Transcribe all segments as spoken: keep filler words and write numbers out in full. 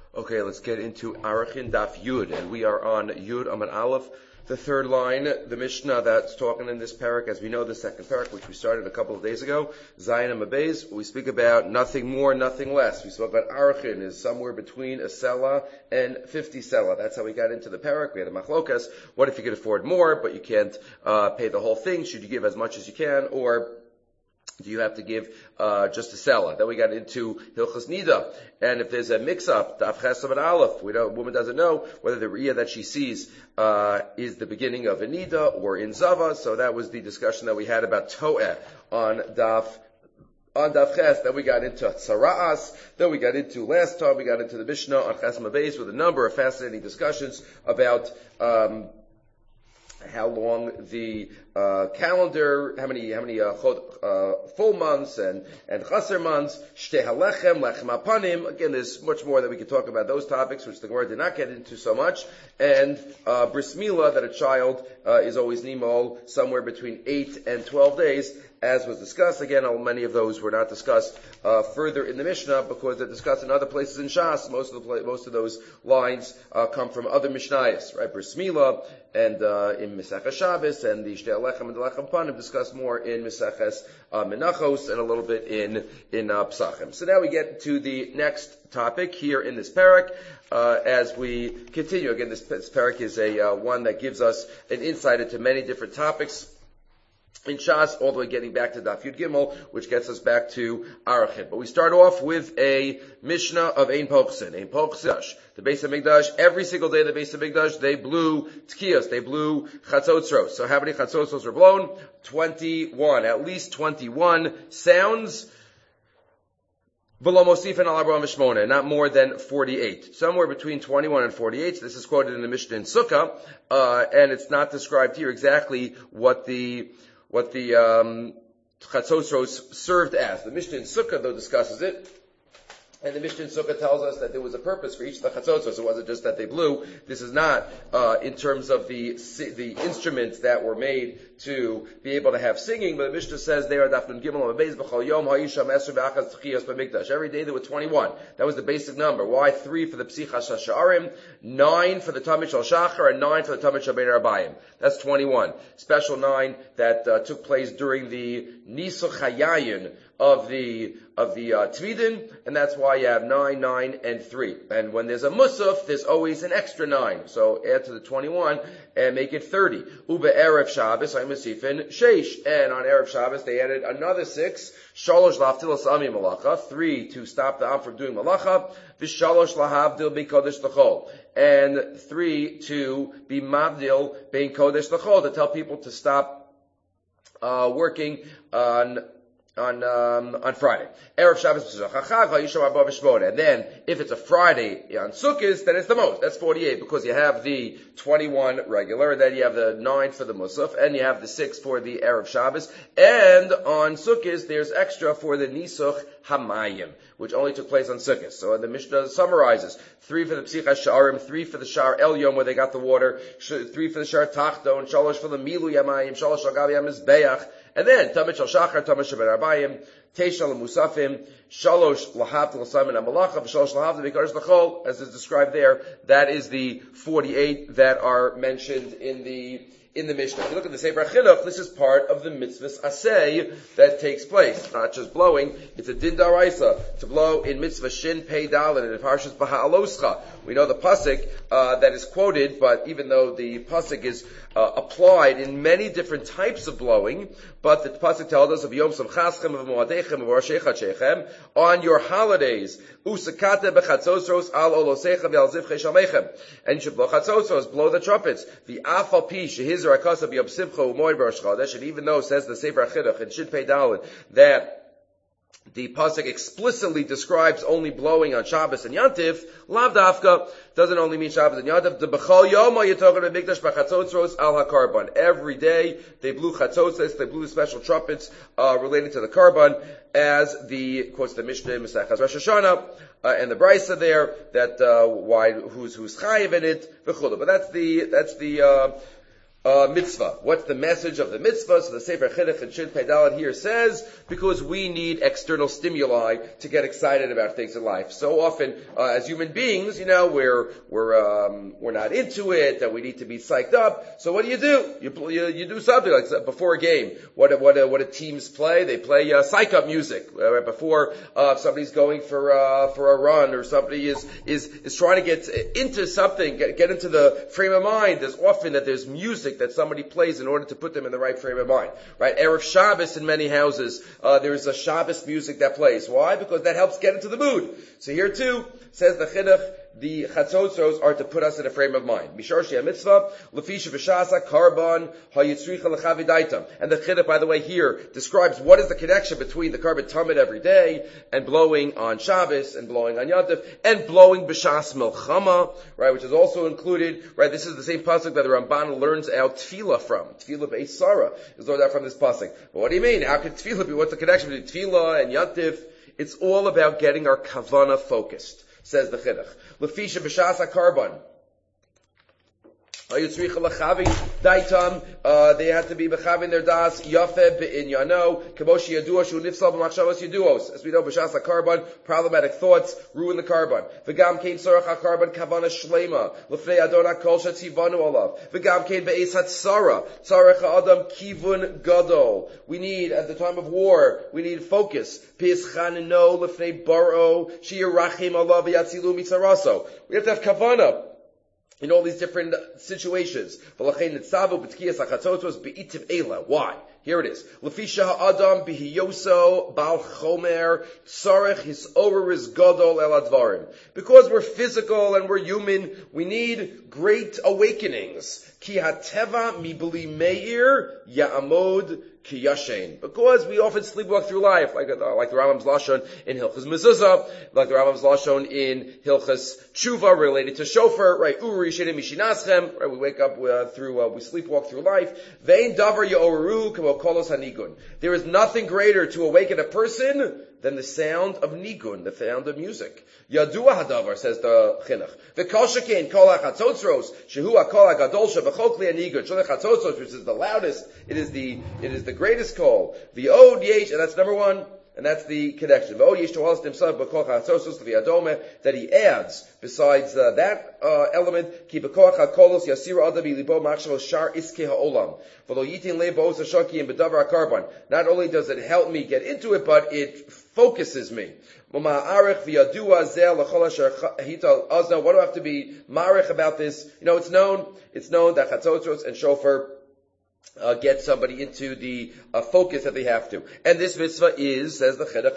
Okay, let's get into Arachin Daf Yud, and we are on Yud Amud Aleph, the third line, the Mishnah that's talking in this parak. As we know, the second parak, which we started a couple of days ago, Zayin and Mabez, we speak about nothing more, nothing less. We spoke about Arachin is somewhere between a Sela and fifty Sela. That's how we got into the parak. We had a Machlokas. What if you could afford more, but you can't uh, pay the whole thing? Should you give as much as you can, or do you have to give uh, just a Sela? Then we got into Hilchos Nida. And if there's a mix-up, Daf Ches Amud Aleph, we don't, woman doesn't know whether the Riyah that she sees uh, is the beginning of a Nida or in Zava. So that was the discussion that we had about To'eh on Daf On Daf Ches. Then we got into Tzara'as. Then we got into, last time we got into the Mishnah on Ches Mabez with a number of fascinating discussions about um how long the uh, calendar, how many how many uh, chod, uh, full months and and chaser months, shtei halechem, lechem apanim. Again, there's much more that we could talk about those topics, which the Gemara did not get into so much. And uh, bris milah, that a child uh, is always nimol somewhere between eight and twelve days, as was discussed. Again, many of those were not discussed uh, further in the Mishnah because they're discussed in other places in Shas. Most of the most of those lines uh, come from other Mishnayos, right? Bris milah and uh, in Meseches Shabbos, and the Shtei Halechem and the Lechem Panim discussed more in Meseches uh, Menachos and a little bit in in uh, Psachim. So now we get to the next topic here in this parak. Uh, as we continue, again, this, this parak is a uh, one that gives us an insight into many different topics in Shas, all the way getting back to Daf Yud Gimel, which gets us back to Arachin. But we start off with a Mishnah of Ein Pochsin. Ein Pochsin, the Beis HaMikdash, every single day the Beis HaMikdash, they blew Tkiyos, they blew Chatzotzros. So how many Chatzotzros were blown? twenty-one, at least twenty-one sounds. V'lo mosifin al arba mishmona, not more than forty-eight. Somewhere between twenty-one and forty-eight. This is quoted in the Mishnah in Sukkah, uh, and it's not described here exactly what the what the um, Chatzotzros served as. The Mishnah in Sukkah, though, discusses it. And the Mishnah in Sukkah tells us that there was a purpose for each of the Chatzotzros. It wasn't just that they blew. This is not uh, in terms of the the instruments that were made to be able to have singing, but the Mishnah says there, Daf Nun Gimel Amabez B'chol Yom Ha'isha Meser V'achaz Tchiyos B'Mikdash. Every day there were twenty-one. That was the basic number. Why? Three for the Psichas HaSha'arim, nine for the Tamid Shal Shachar, and nine for the Tamid Shal Bein Arbayim. That's twenty-one. Special nine that uh, took place during the Nisuch Hayayin of the of the uh, Tvidin, and that's why you have nine, nine, and three. And when there's a Musaf, there's always an extra nine. So add to the twenty-one and make it thirty. Uba Erev Shabbos, I'm Masifin, Sheish. And on Erev Shabbos, they added another six. Shalosh Laftilas Ami Malacha, three to stop the Am from doing Malacha. Vishalosh Lahavdil Be Kodesh L'chol. And three to be Mavdil Bein Kodesh L'chol, to tell people to stop uh, working on on um, on Friday. Erev Shabbos and then if it's a Friday on Sukkot, then it's the most. That's forty-eight, because you have the twenty-one regular, then you have the nine for the Musaf, and you have the six for the Erev Shabbos, and on Sukkot there's extra for the Nisuch Hamayim, which only took place on Sukkot. So the Mishnah summarizes: three for the Psichas Sha'arim, three for the Shar Elyon where they got the water, three for the Shar Tachton, shalosh for the Milu Yamayim, shalosh al Gabi Yamizbeach. And then, Tamid Shal Shachar, Tamid Shal Bein Arbayim, Teisha L'Musafim, Shalosh L'Havdil L'Samin HaMalacha, V'Shalosh L'Havdil B'Kodesh L'Chol, as is described there. That is the forty-eight that are mentioned in the in the Mishnah. If you look at the Sefer Chinuch, this is part of the mitzvahs asay that takes place. Not just blowing, it's a din daraisa to blow in mitzvah shin pei dalin and in Parshas Baha'aloscha. We know the pasuk uh, that is quoted, but even though the pasuk is uh, applied in many different types of blowing, but the pasuk tells us of Yom Simchaschem, of Moadechem, of Rosh Chadshechem, on your holidays, usakate bechatzosros al olosechem v'al zivchei shalmechem, and you should blow chatzosros, blow the trumpets, the afal pi shehiz rakasa b'yom simcha u'moed b'rosh chodesh, and even though it says the Sefer Chinuch and Shin Pei Daled that the pasuk explicitly describes only blowing on Shabbos and Yantif, Lav Dafka doesn't only mean Shabbos and Yantif. The B'chol Yom Yitogel B'Mikdash B'Chatzotzros Al HaKarban. Every day they blew chatzotzos, they blew special trumpets uh, related to the Karban, as the quotes the Mishnah Mesechas Rosh Hashanah uh, and the Brisa there that uh, why who's who's chayiv in it v'chulu. But that's the that's the uh, uh, mitzvah. What's the message of the mitzvah? So the Sefer Chinuch and Shin Pei Dalet here says, because we need external stimuli to get excited about things in life. So often, uh, as human beings, you know, we're, we're, um, we're not into it, that we need to be psyched up. So what do you do? You, you, you do something like before a game. What, what, what do teams play? They play, uh, psych up music. Uh, right before, uh, somebody's going for, uh, for a run, or somebody is, is, is trying to get into something, get, get into the frame of mind. There's often that there's music that somebody plays in order to put them in the right frame of mind. Right? Erev Shabbos in many houses, uh, there's a Shabbos music that plays. Why? Because that helps get into the mood. So here too, says the Chinuch, the chatzotzos are to put us in a frame of mind. Mishar shea mitzvah, lefisha v'shasa, karban, hayitzricha lechavidaitam. And the Chinuch, by the way, here describes what is the connection between the karban tamid every day, and blowing on Shabbos, and blowing on Yantif, and blowing b'shas melchama, right, which is also included, right, this is the same pasuk that the Ramban learns out tefillah from. Tefillah be'ez Sarah is learned out from this pasuk. But what do you mean? How could tefillah be? What's the connection between tefillah and Yantif? It's all about getting our kavana focused, says the Chinuch. Lefisha b'shas karban. Uh, they had to be bechavin their das yafe be'inyano kaboshi yadua shu nifsal b'machshavos yaduos. As we know, b'shas karban, problematic thoughts ruin the karban. V'gam kein tzorach karban kavana shlema lefnei adon hakol shetzivanu olav. V'gam kein be'es hatzara tzarech adam kivun gadol. We need, at the time of war, we need focus. Pischanino lefnei baro sheyirachim olav v'yatzilu mitzaraso. We have to have kavana in all these different situations. Why? Here it is. Lefisha ha'adam bihiyoso bal chomer tzarech his over is gadol el advarim. Because we're physical and we're human, we need great awakenings. Ki hateva mibli meir ya'amod ki yashen. Because we often sleepwalk through life, like, uh, like the Rambam's Lashon in Hilchas Mezuzah, like the Rambam's Lashon in Hilchas Tshuva related to shofar, right? Uri shenim mishinaschem, right? We wake up uh, through, uh, we sleepwalk through life. Vein davar ya'oru kamo kolos hanigun. There is nothing greater to awaken a person than the sound of nigun, the sound of music. Yadua hadavar, says the Chinuch. V'kol shekein kol ha'chatzotzros, shehu ha'kol ha'gadol she'b'chol kli hanigun. Shol ha'chatzotzros, which is the loudest, it is the, it is the greatest call. V'od yesh, and that's number one. And that's the connection. That he adds, besides uh, that uh, element, not only does it help me get into it, but it focuses me. What do I have to be marich about this? You know, it's known, it's known that chatzotzros and shofar Uh, get somebody into the uh, focus that they have to. And this mitzvah is, says the Chinuch,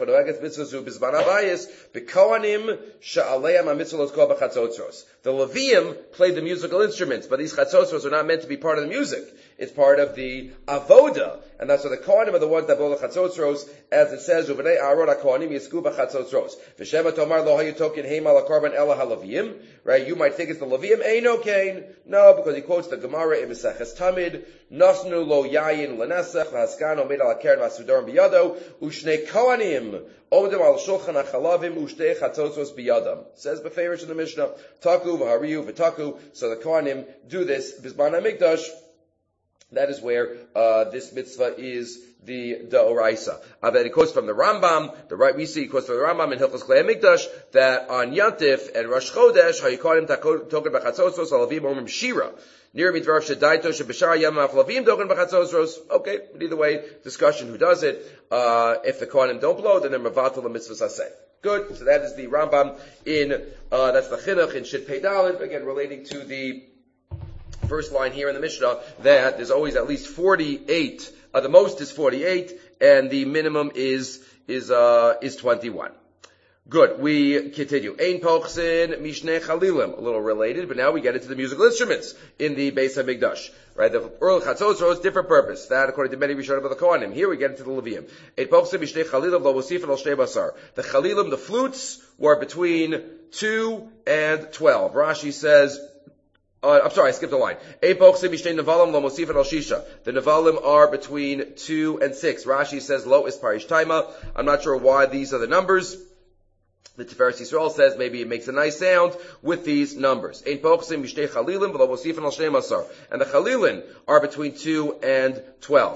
the Levium play the musical instruments, but these chatzotzros are not meant to be part of the music. It's part of the avoda. And that's why the Kohanim are the ones that blow the chatzotzros, as it says, U'bnei Aaron HaKohanim yisku b'chatzotzros. V'shema tomar lo hayu token heima l'karban ela haLeviim. Right? You might think it's the Levium. Eino kain. No, because he quotes the Gemara in Maseches Tamid. Nasnu lo yayin l'nesach v'haskan omed al hakeren v'asudarim biyado. U'shnei Kohanim odem al shulchan ha'chalavim u'shtei chatzotzros biyadam. Says Beferish in the Mishnah. Taku v'hariyu v'taku. So the Kohanim do this. Bizman HaMikdash. That is where uh, this mitzvah is the D'oraisa. Uh, that it quotes from the Rambam, the right we see, it quotes from the Rambam in Hilchos Klei HaMikdash, that on Yantif and Rosh Chodesh, Hayikonim Token B'Chatzotzros Alavim Omrim Shira. Near Mitvarav Shedaito Shebishar Yam Aflavim Token B'Chatzotzros. Okay, but either way, discussion who does it. Uh, if the Kohanim don't blow, then they're Mavatal Mitzvahs Aseh. Good. So that is the Rambam in, uh, that's the Chinuch in Shit Pei Dalet, again relating to the first line here in the Mishnah, that there's always at least forty-eight, uh, the most is forty-eight, and the minimum is, is, uh, is twenty-one. Good, we continue. Ein pochsin mishnei chalilim, a little related, but now we get into the musical instruments in the Beis HaMikdash. Right, the early chatzotzros, different purpose. That, according to many Rishonim of the Kohanim. Here we get into the Levium. Ein pochsin mishnei chalilim lo mosifin al shnei basar. The chalilim, the flutes, were between two and twelve. Rashi says, Uh, I'm sorry, I skipped a line. The Nevalim are between two and six. Rashi says lo is parish taima. I'm not sure why these are the numbers. The Tiferes Yisrael says maybe it makes a nice sound with these numbers. And the Chalilin are between two and twelve.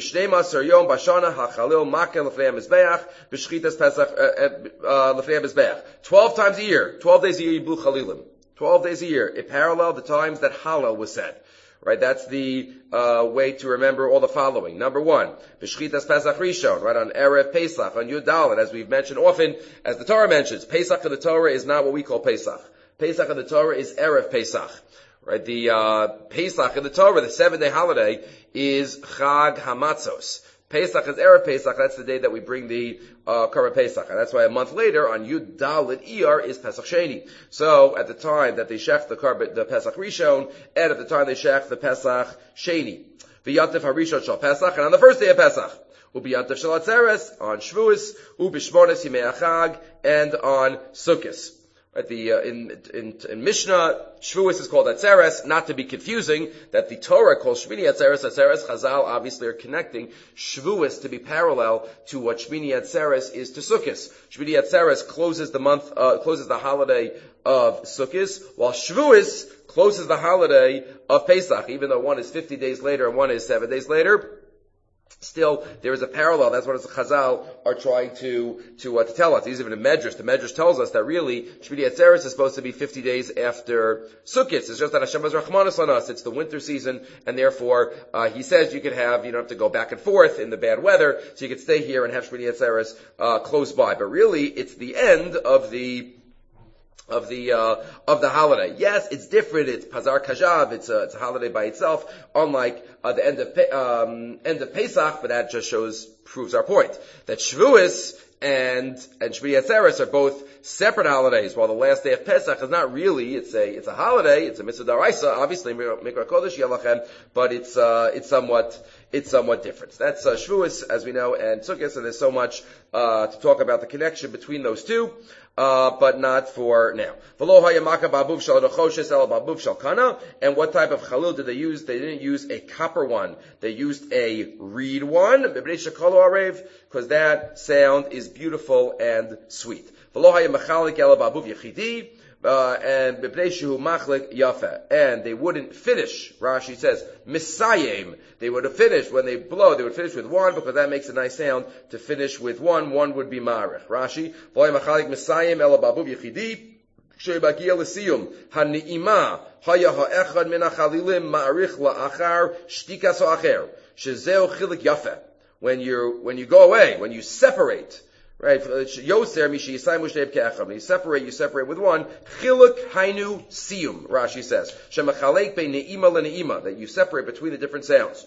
Twelve times a year, twelve days a year you blew Chalilim. Twelve days a year. It paralleled the times that Hallel was said. Right, that's the uh, way to remember all the following. Number one, B'shchitas Pesach Rishon, right, on Erev Pesach, on Yud Dalet, as we've mentioned often, as the Torah mentions, Pesach of the Torah is not what we call Pesach. Pesach of the Torah is Erev Pesach. Right, the uh, Pesach of the Torah, the seven-day holiday, is Chag Hamatzos. Pesach is Erev Pesach, that's the day that we bring the uh, Korban Pesach. And that's why a month later, on Yud Dalet Iyar, is Pesach Sheni. So, at the time that they shech the Korban, the Pesach Rishon, and at the time they shech the Pesach Sheni. V'yantif HaRishon Shal Pesach, and on the first day of Pesach, U'biyantif Shal Atzeres, on Shavuos, U'bishmones Yimei HaChag, and on Sukkos. Right, the, uh, in, in, in Mishnah, Shavuos is called Atzeres, not to be confusing, that the Torah calls Shmini Atzeres, Atzeres, Chazal obviously are connecting Shavuos to be parallel to what Shmini Atzeres is to Sukkos. Shmini Atzeres closes the month, uh, closes the holiday of Sukkos, while Shavuos closes the holiday of Pesach, even though one is fifty days later and one is seven days later. Still, there is a parallel. That's what the Chazal are trying to to, uh, to tell us. These even in Medrash. The Medrash tells us that really Shmini Atzeres is supposed to be fifty days after Sukkot. It's just that Hashem has Rachmanis on us. It's the winter season, and therefore uh, He says you could have, you don't have to go back and forth in the bad weather, so you could stay here and have Shmini Atzeres uh, close by. But really, it's the end of the of the uh, of the holiday. Yes, it's different. It's Pazar Kajav. It's a it's a holiday by itself, unlike uh, the end of um, end of Pesach. But that just shows proves our point that Shavuos and and Shmini Atzeres are both separate holidays. While the last day of Pesach is not really it's a it's a holiday. It's a mitzvah daraisa, obviously Mikra Kodesh Yalachem, but it's uh, it's somewhat it's somewhat different. That's uh, Shavuos, as we know, and Sukkot, and there's so much uh, to talk about the connection between those two. Uh, but not for now. And what type of chalil did they use? They didn't use a copper one. They used a reed one, because that sound is beautiful and sweet. Uh, and and they wouldn't finish. Rashi says misayim. They would have finished when they blow. They would finish with one because that makes a nice sound. To finish with one, one would be marich. Rashi misayim ela babuv yechidi. Shebagia l'siyum hani'ima haya ha'echad min hachalilim ma'arich la'achar shtikas ha'acher shezeu chilik yafe. When you when you go away, when you separate. Right, Yoser mishi yisayim u'shteiv ke'echad. When you separate, you separate with one. Chiluk hainu siyum. Rashi says shemachalek be ne'ima le'ne'ima, that you separate between the different sounds.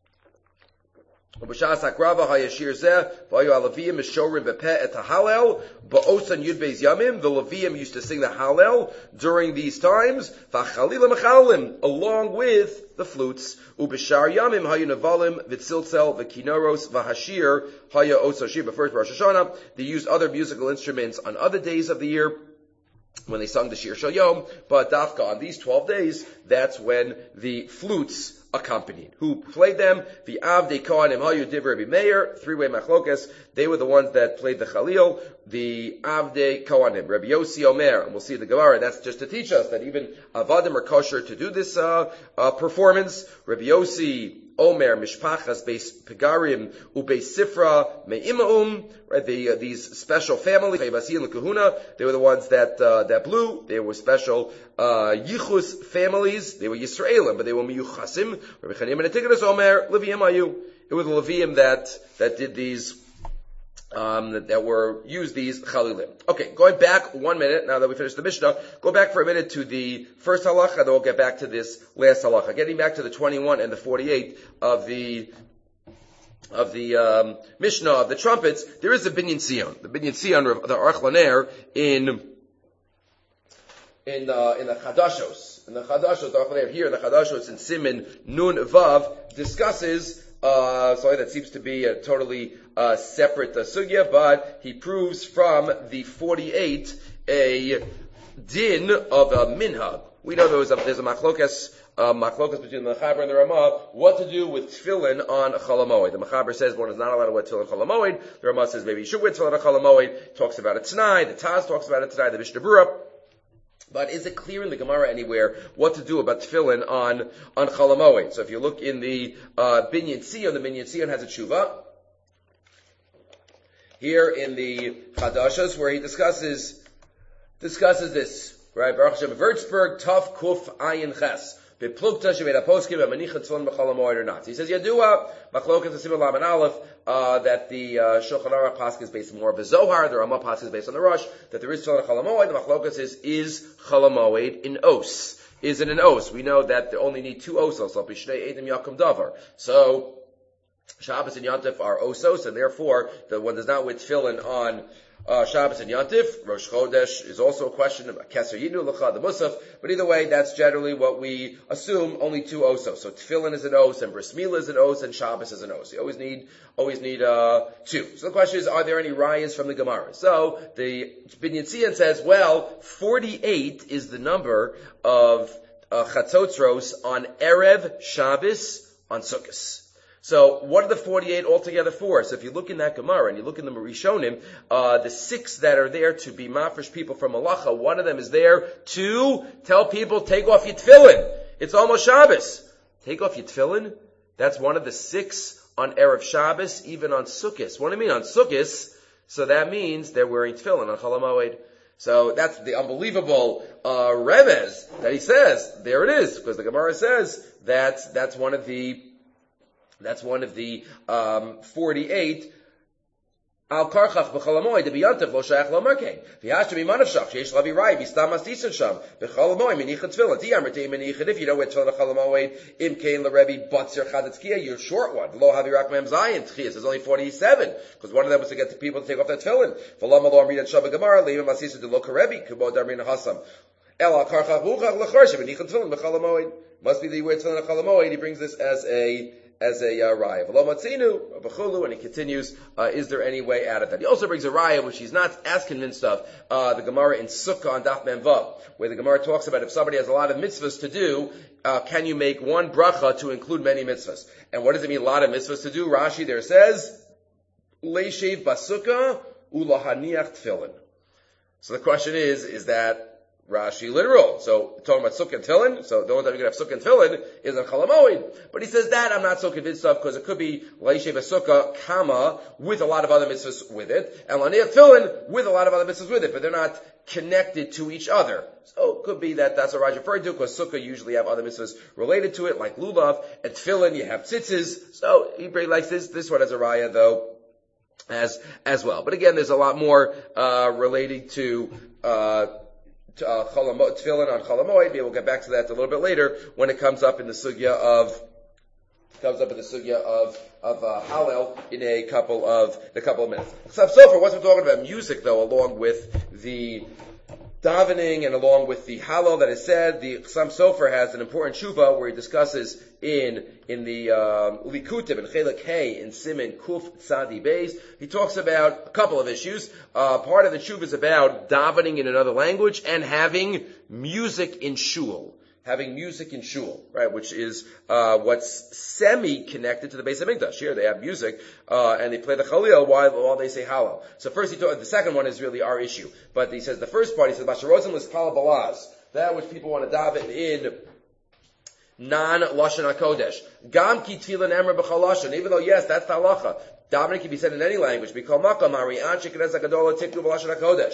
Ub'shas hakrava hayashir zeh v'ayu alaviyim mishorim v'peh et ha'halel ba'osan yud beis yamim. The Leviyim used to sing the Hallel during these times. V'chalilim achalim, along with the flutes. Ubishar yamim hayu nevalim v'tziltzel v'kinoros v'hashir haya osashir. But first, Rosh Hashanah, they used other musical instruments on other days of the year when they sung the Shir Shal Yom. But dafka on these twelve days, that's when the flutes accompanied. Who played them? The Avdei Kohanim Hayu Divrei Rabbi Meir, three-way machlokas. They were the ones that played the Chalil. The Avdei Kohanim, Rabbi Yossi Omer, and we'll see the Gemara. That's just to teach us that even Avadim are kosher to do this uh, uh, performance. Rabbi Yossi Omer Mishpachas Beis Pegarim Ubeis Sifra Me'imaum. Right, the, uh, these special families, Vasil and Kahuna, they were the ones that uh, that blew. They were special uh, Yichus families. They were Yisraelim, but they were Miyuchasim. Rabbi Chanim and Atigadas Omer Leviyim Ayu. It was the Leviyim that that did these. Um, that, that were used these chalilim. Okay, going back one minute now that we finished the Mishnah, go back for a minute to the first halacha, then we'll get back to this last halacha. Getting back to the twenty-one and the forty-eight of the of the um, Mishnah of the trumpets, there is a binyan Sion. The binyan Sion of the Aruch LaNer in in uh, in the Chadashos. In the Chadashos, the Aruch LaNer here in the Chadashos in Siman Nun Vav discusses. Uh, sorry, that seems to be a totally uh, separate uh, sugya, but he proves from the forty-eight a din of a minhag. We know there was a, there's a machlokas, uh, machlokas between the Mechaber and the Ramah, what to do with tefillin on Chol HaMoed. The Mechaber says one is not allowed to wear tefillin on Chol HaMoed. The Ramah says maybe you should wear tefillin on Chol HaMoed. Talks about it tonight. The Taz talks about it tonight. The Mishnah Berurah. But is it clear in the Gemara anywhere what to do about tefillin on, on Chol HaMoed? So if you look in the, uh, Binyan Tzion, the Binyan Tzion has a tshuva. Here in the Chadashas, where he discusses, discusses this. Right, Baruch Hashem, Würzburg, Tov, Kuf, Ayin, Ches. Beplukta, Sheveda Poskim, Amanicha, Tzon, B'chol HaMoed or not. He says, Yadua, Machlokas, Asim, Lam, and Aleph, uh, that the, uh, Shulchan Aruch Pasuk is based more of a Zohar, the Ramah Pasuk is based on the Rosh, that there is Tzon, Chol HaMoed, the Machlokas is, is Chol HaMoed in Os. Is it an Os? We know that they only need two Osos, so Bishnei Eidim Yakum Davar. So, Shabbos and Yantif are Osos, and therefore, the one does not with tefillin on, Uh, Shabbos and Yantif. Rosh Chodesh is also a question about Keser Yinu, L'cha, the Musaf. But either way, that's generally what we assume, only two osos. So Tefillin is an os, and Bris Milah is an os, and Shabbos is an os. You always need, always need, uh, two. So the question is, are there any rayas from the Gemara? So, the Binyan Tzion says, well, forty-eight is the number of, uh, Chatzotzros on Erev Shabbos on Sukkos. So, what are the forty-eight altogether for? So if you look in that Gemara and you look in the Marishonim, uh, the six that are there to be mafresh people from Malacha, one of them is there to tell people, take off your tefillin. It's almost Shabbos. Take off your tefillin? That's one of the six on Erev Shabbos, even on Sukkos. What do you mean on Sukkos? So that means they're wearing tefillin on Chol HaMoed. So that's the unbelievable, uh, remez that he says. There it is, because the Gemara says that that's one of the That's one of the um, forty-eight. Al karchach b'chol hamoed debiyantav lo shayach lo merkein. V'yash to be manavshach sheish lavi rai b'stam astisan sham b'chol hamoed menicha tefillin. Tiyam retei menicha. If you don't wear tefillin b'chol hamoed im kein l'Rebbe batzer chadatzkiya, you're short one. Lo havi rak mem zayin tchias. There's only forty-seven because one of them was to get the people to take off their tefillin. V'lam lo amridan shabbat gemara leivim asisan de lo karebi kubod darmin hasam. El al karchach buchach l'chorsh menicha tefillin b'chol hamoed. Must be the word tefillin b'chol hamoed. He brings this as a as a uh, raya. And he continues, uh, is there any way out of that? He also brings a raya, which he's not as convinced of, uh, the Gemara in Sukkah on Daf Mem Vav, where the Gemara talks about if somebody has a lot of mitzvahs to do, uh, can you make one bracha to include many mitzvahs? And what does it mean, a lot of mitzvahs to do? Rashi there says, Leishev basukah ulahaniach tefillin. So the question is, is that Rashi literal? So talking about sukkah and tefillin, so the only time you can have sukkah and tefillin is on Chol HaMoed. But he says that I'm not so convinced of, because it could be Leishev basukah, comma, with a lot of other mitzvahs with it, and laniach tefillin with a lot of other mitzvahs with it, but they're not connected to each other. So it could be that that's what Rashi referred to, because sukkah usually have other mitzvahs related to it, like lulav, and tefillin you have tzitzis. So he really likes this. This one has a raya though, as as well. But again, there's a lot more uh relating to uh Uh, tefillin on Chol HaMoed. Maybe we'll get back to that a little bit later when it comes up in the sugya of comes up in the sugya of of uh, Hallel in a couple of in a couple of minutes. So, so far, wasn't talking about music though, along with the davening and along with the Hallel that is said. The Chassam Sofer has an important tshuva where he discusses in in the um, Likutim and Chelek Hey in Siman Kuf Tzadi Beis. He talks about a couple of issues. Uh, part of the tshuva is about davening in another language and having music in shul. Having music in shul, right, which is uh what's semi-connected to the Beis HaMikdash. Here they have music, uh and they play the Chalil while, while they say Hallel. So first he talks, the second one is really our issue. But he says the first part, he says, Basharozim was Kala Balaz, that which people want to daven in non-Lashon HaKodesh. Gam ki tefillin emra b'chol lashon, even though yes, that's the halacha. Davening can be said in any language. B'kol makam hari anshei knesset gadola tiknu b'lashon HaKodesh.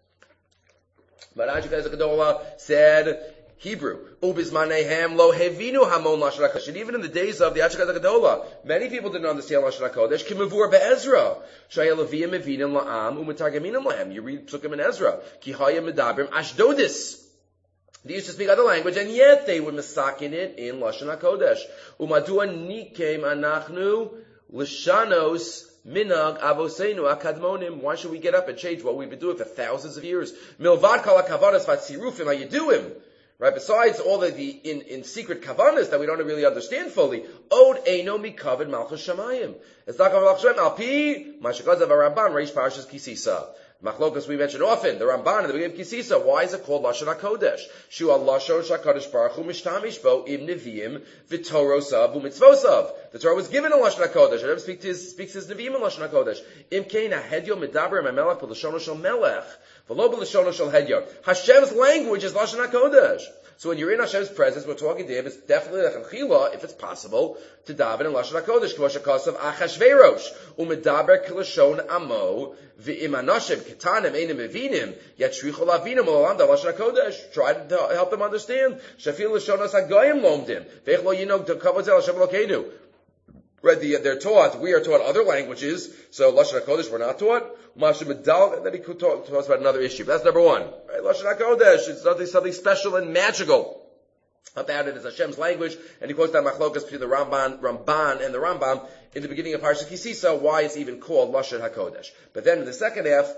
But anshei knesset gadola said Hebrew. Ubizmanehem lo hevinu hamon lashon hakodesh. And even in the days of the Achakaz Gadola, many people didn't understand lashon hakodesh. Kimavur be'Ezra. Shaya leviyim mevinim la'am u'metargaminim lahem. You read Psukim in Ezra. Ki hayim medabrim ashdodis. They used to speak other language, and yet they were misakin it in lashon hakodesh. Umadua nikem anachnu l'shanos minag avoseinu akadmonim. Why should we get up and change what we've been doing for thousands of years? Milvad kol hakavanas vatzirufim hayeduim. Right, besides all the, the in, in secret kavanas that we don't really understand fully, Od Eino Mikavad Malchus Shamayim. It's not Malchus Shamayim, Al Pi, Mashakazav Ramban, Reish Parashas Kisisa. Machlokas we mention often, the Ramban in the beginning of Kisisa. Why is it called Lashon HaKodesh? Shu al Lashon HaKodesh Baruch Hu mishtamish bo im neviim v'torosav u'mitzvosav. The Torah was given in Lashon HaKodesh. Hashem speaks his, speaks his neviim in Lashon HaKodesh. Im kein ha'hedyo medaber memelech b'lashono shel melech v'lo b'lashono shel hedyo. Hashem's language is Lashon HaKodesh. So when you're in Hashem's presence, we're talking to Him, it's definitely like a chila, if it's possible, to daven in Lashon HaKodesh, k'moshe kasav Achashverosh, u'medaber k'lashon amo, v'im anashim, ketanim, einim evinim, yet shricho lavinim, u'olam da Lashon HaKodesh. Try to help them understand. Shafil l'shonos hagoyim lomdim, ve'ich lo yinok kavod zel Hashem Elokeinu. Right, the, they're taught, we are taught other languages, so Lashon HaKodesh we're not taught. And then he talk, talks about another issue. But that's number one. Right, Lashon HaKodesh, it's something, something special and magical about it. It's Hashem's language, and he quotes that machlokas between the Ramban, Ramban and the Rambam in the beginning of Parshat Kisisa, why it's even called Lashon HaKodesh. But then in the second half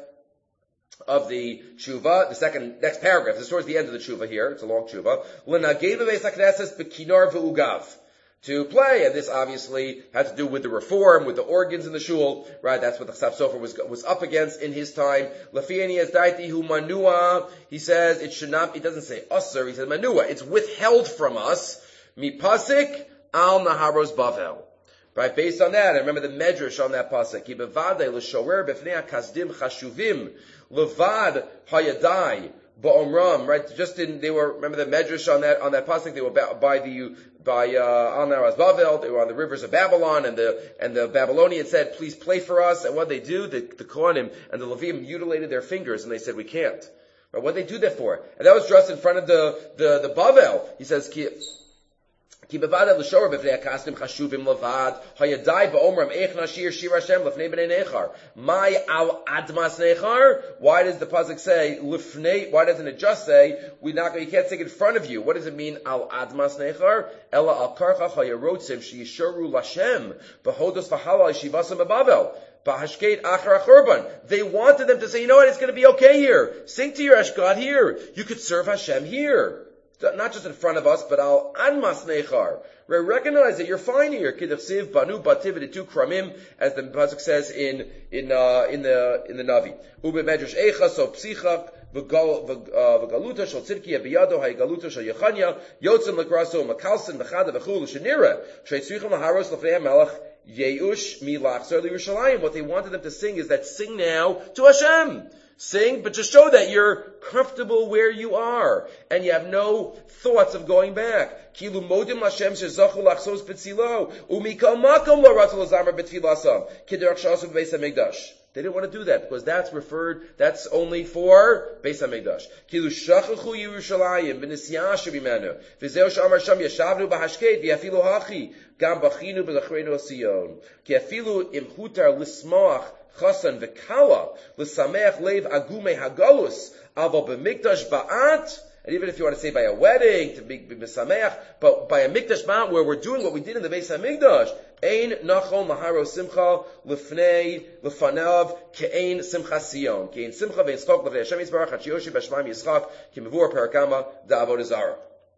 of the tshuva, the second, next paragraph, this is towards the end of the tshuva here, it's a long tshuva, L'nagei b'beis HaKnesses b'kinor v'ugav. To play, and this obviously had to do with the reform, with the organs in the shul, right? That's what the Chassam Sofer was was up against in his time. Lafiani as daiti hu manua. He says it should not. It doesn't say usser. He says manua. It's withheld from us. Mi pasik al naharos bavel. Right? Based on that, I remember the medrash on that pasuk. Ki bevadei l'shorer b'fnei kasdim chashuvim levad hayadai. Ba'omram, right? Just in, they were, remember the medrash on that, on that pasuk, they were by, by the, by, uh, Al Naras Bavel, they were on the rivers of Babylon, and the, and the Babylonians said, please play for us, and what they do, the, the Kohanim and the Levim mutilated their fingers, and they said, we can't. Right? What did they do that for? And that was just in front of the, the, the Bavel. He says, Ki, Ki bevada l'shor b'fnei akastim chashuvim levad hayadai ba'omram eich nashir shir Hashem l'fnei b'nei nechar. My al admas nechar. Why does the pasuk say l'fnei? Why doesn't it just say we not? You can't sing in front of you. What does it mean al admas nechar? Ella al karcha hayarotzim sheyisharu l'Hashem b'hodos v'halal shivasam b'Bavel. They wanted them to say, you know what, it's going to be okay here. Sing to your Ashgad here. You could serve Hashem here. Not just in front of us, but al anmas nechar. Recognize that you're fine here. Kidachsiv banu bativ two kramim, as the pasuk says in in uh, in the in the Navi. Ube medrash eicha so psichak v'galuta shel tzidkiya biyado haygaluta shel Yechanya yotzim lekraso makalsin v'chada v'chul shenira sheitzrichim laharos lefnei melech yeush milachzer liyerushalayim. What they wanted them to sing is that sing now to Hashem. Sing, but just show that you're comfortable where you are, and you have no thoughts of going back. Kilu modim Hashem shezachu lachsos betzilo, umikal makom lo ratzol zamer betfilasam, kiderach shasu b'beis hamikdash. They didn't want to do that because that's referred, that's only for Beis HaMikdash. Kilu shachachu Yerushalayim b'nisyah shebimenu v'zeu she'amar sham yashavnu b'hashkeit v'yafilu hachi gam b'chinu b'lachreinu asiyon ki afilu im hutar lismoach chasan v'kala l'sameach leiv agume hagalus avo b'mikdash ba'at. And even if you want to say by a wedding, to be b'sameach, but by a mikdash ba'at where we're doing what we did in the Beis HaMikdash, ein nachon laharo simcha lefnei lefanav ke'ein simcha sion ke'ein simcha ve'yitzchok lefnei Hashem yisbarach hachiyoshi b'shmaim yitzchak k'mevur parakama da'avodah zarah.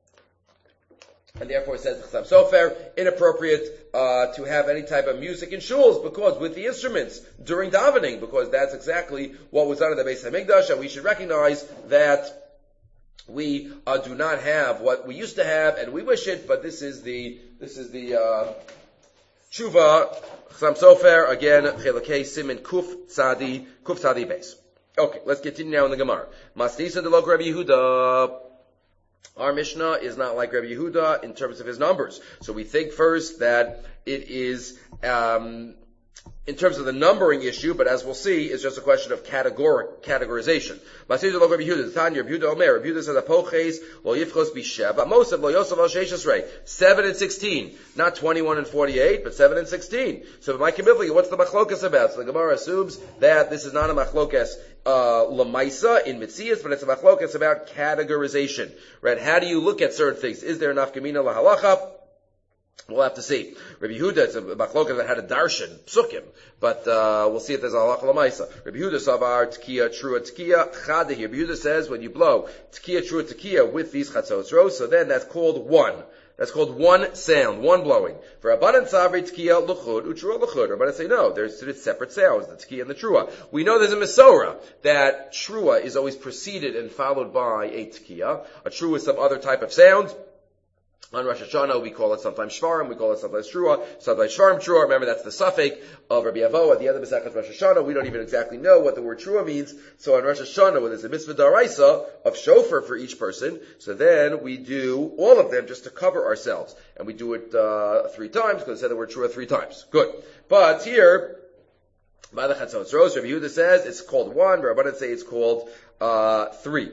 And therefore it says the Chassam Sofer, inappropriate uh, to have any type of music in shuls, because with the instruments during davening, because that's exactly what was done in the Beis HaMikdash, and we should recognize that we uh, do not have what we used to have, and we wish it, but this is the this is the uh, tshuva Chassam Sofer again. Chelakei Simin Kuf Tzadi Kuf Tzadi Beis. Okay, let's continue now in the Gemara. Masnisa de Lok Rabbi Yehuda. Our Mishnah is not like Rabbi Yehuda in terms of his numbers. So we think first that it is um, in terms of the numbering issue, but as we'll see, it's just a question of categoric categorization. Rabbi Yehuda, Tanya, Rabbi Yehuda Omer, Rabbi Yehuda says apoches lo yifchos b'sheva, mosav lo yosef al sheishes rei, seven and sixteen, not twenty-one and forty-eight, but seven and sixteen. So my kimivli, what's the machlokas about? So the Gemara assumes that this is not a machlokas uh lamaisa in mitzias, but it's a machlokas about categorization, right? How do you look at certain things? Is there enough nafkamina lahalacha? We'll have to see. Rabbi Yehuda, it's a machlokas that had a darshan, psukim, but uh we'll see if there's a halacha lamaisa. Rabbi Yehuda savar tkiya trua tkiya chadahi. Rabbi Yehuda says when you blow tkiya trua tkiya with these chatzos rows, so then that's called one. That's called one sound, one blowing. For Rabbanan Savri Tkiya Luchud, Utrua Luchud. Rabbanan say no, there's separate sounds, the Tkiya and the Trua. We know there's a Mesorah, that Trua is always preceded and followed by a Tkiya. A Trua is some other type of sound. On Rosh Hashanah, we call it sometimes Shvarim, we call it sometimes Trua, sometimes Shvarim Trua. Remember, that's the suffix of Rabbi Avo at the end of Masechet Rosh Hashanah. We don't even exactly know what the word Trua means. So on Rosh Hashanah, when there's a mitzvah daraisa of shofar for each person, so then we do all of them just to cover ourselves. And we do it uh, three times, because it said the word Trua three times. Good. But here, by the Chatzos Rosh, Rabbi Yehuda says it's called one, Rabbanan say it's called Uh, three.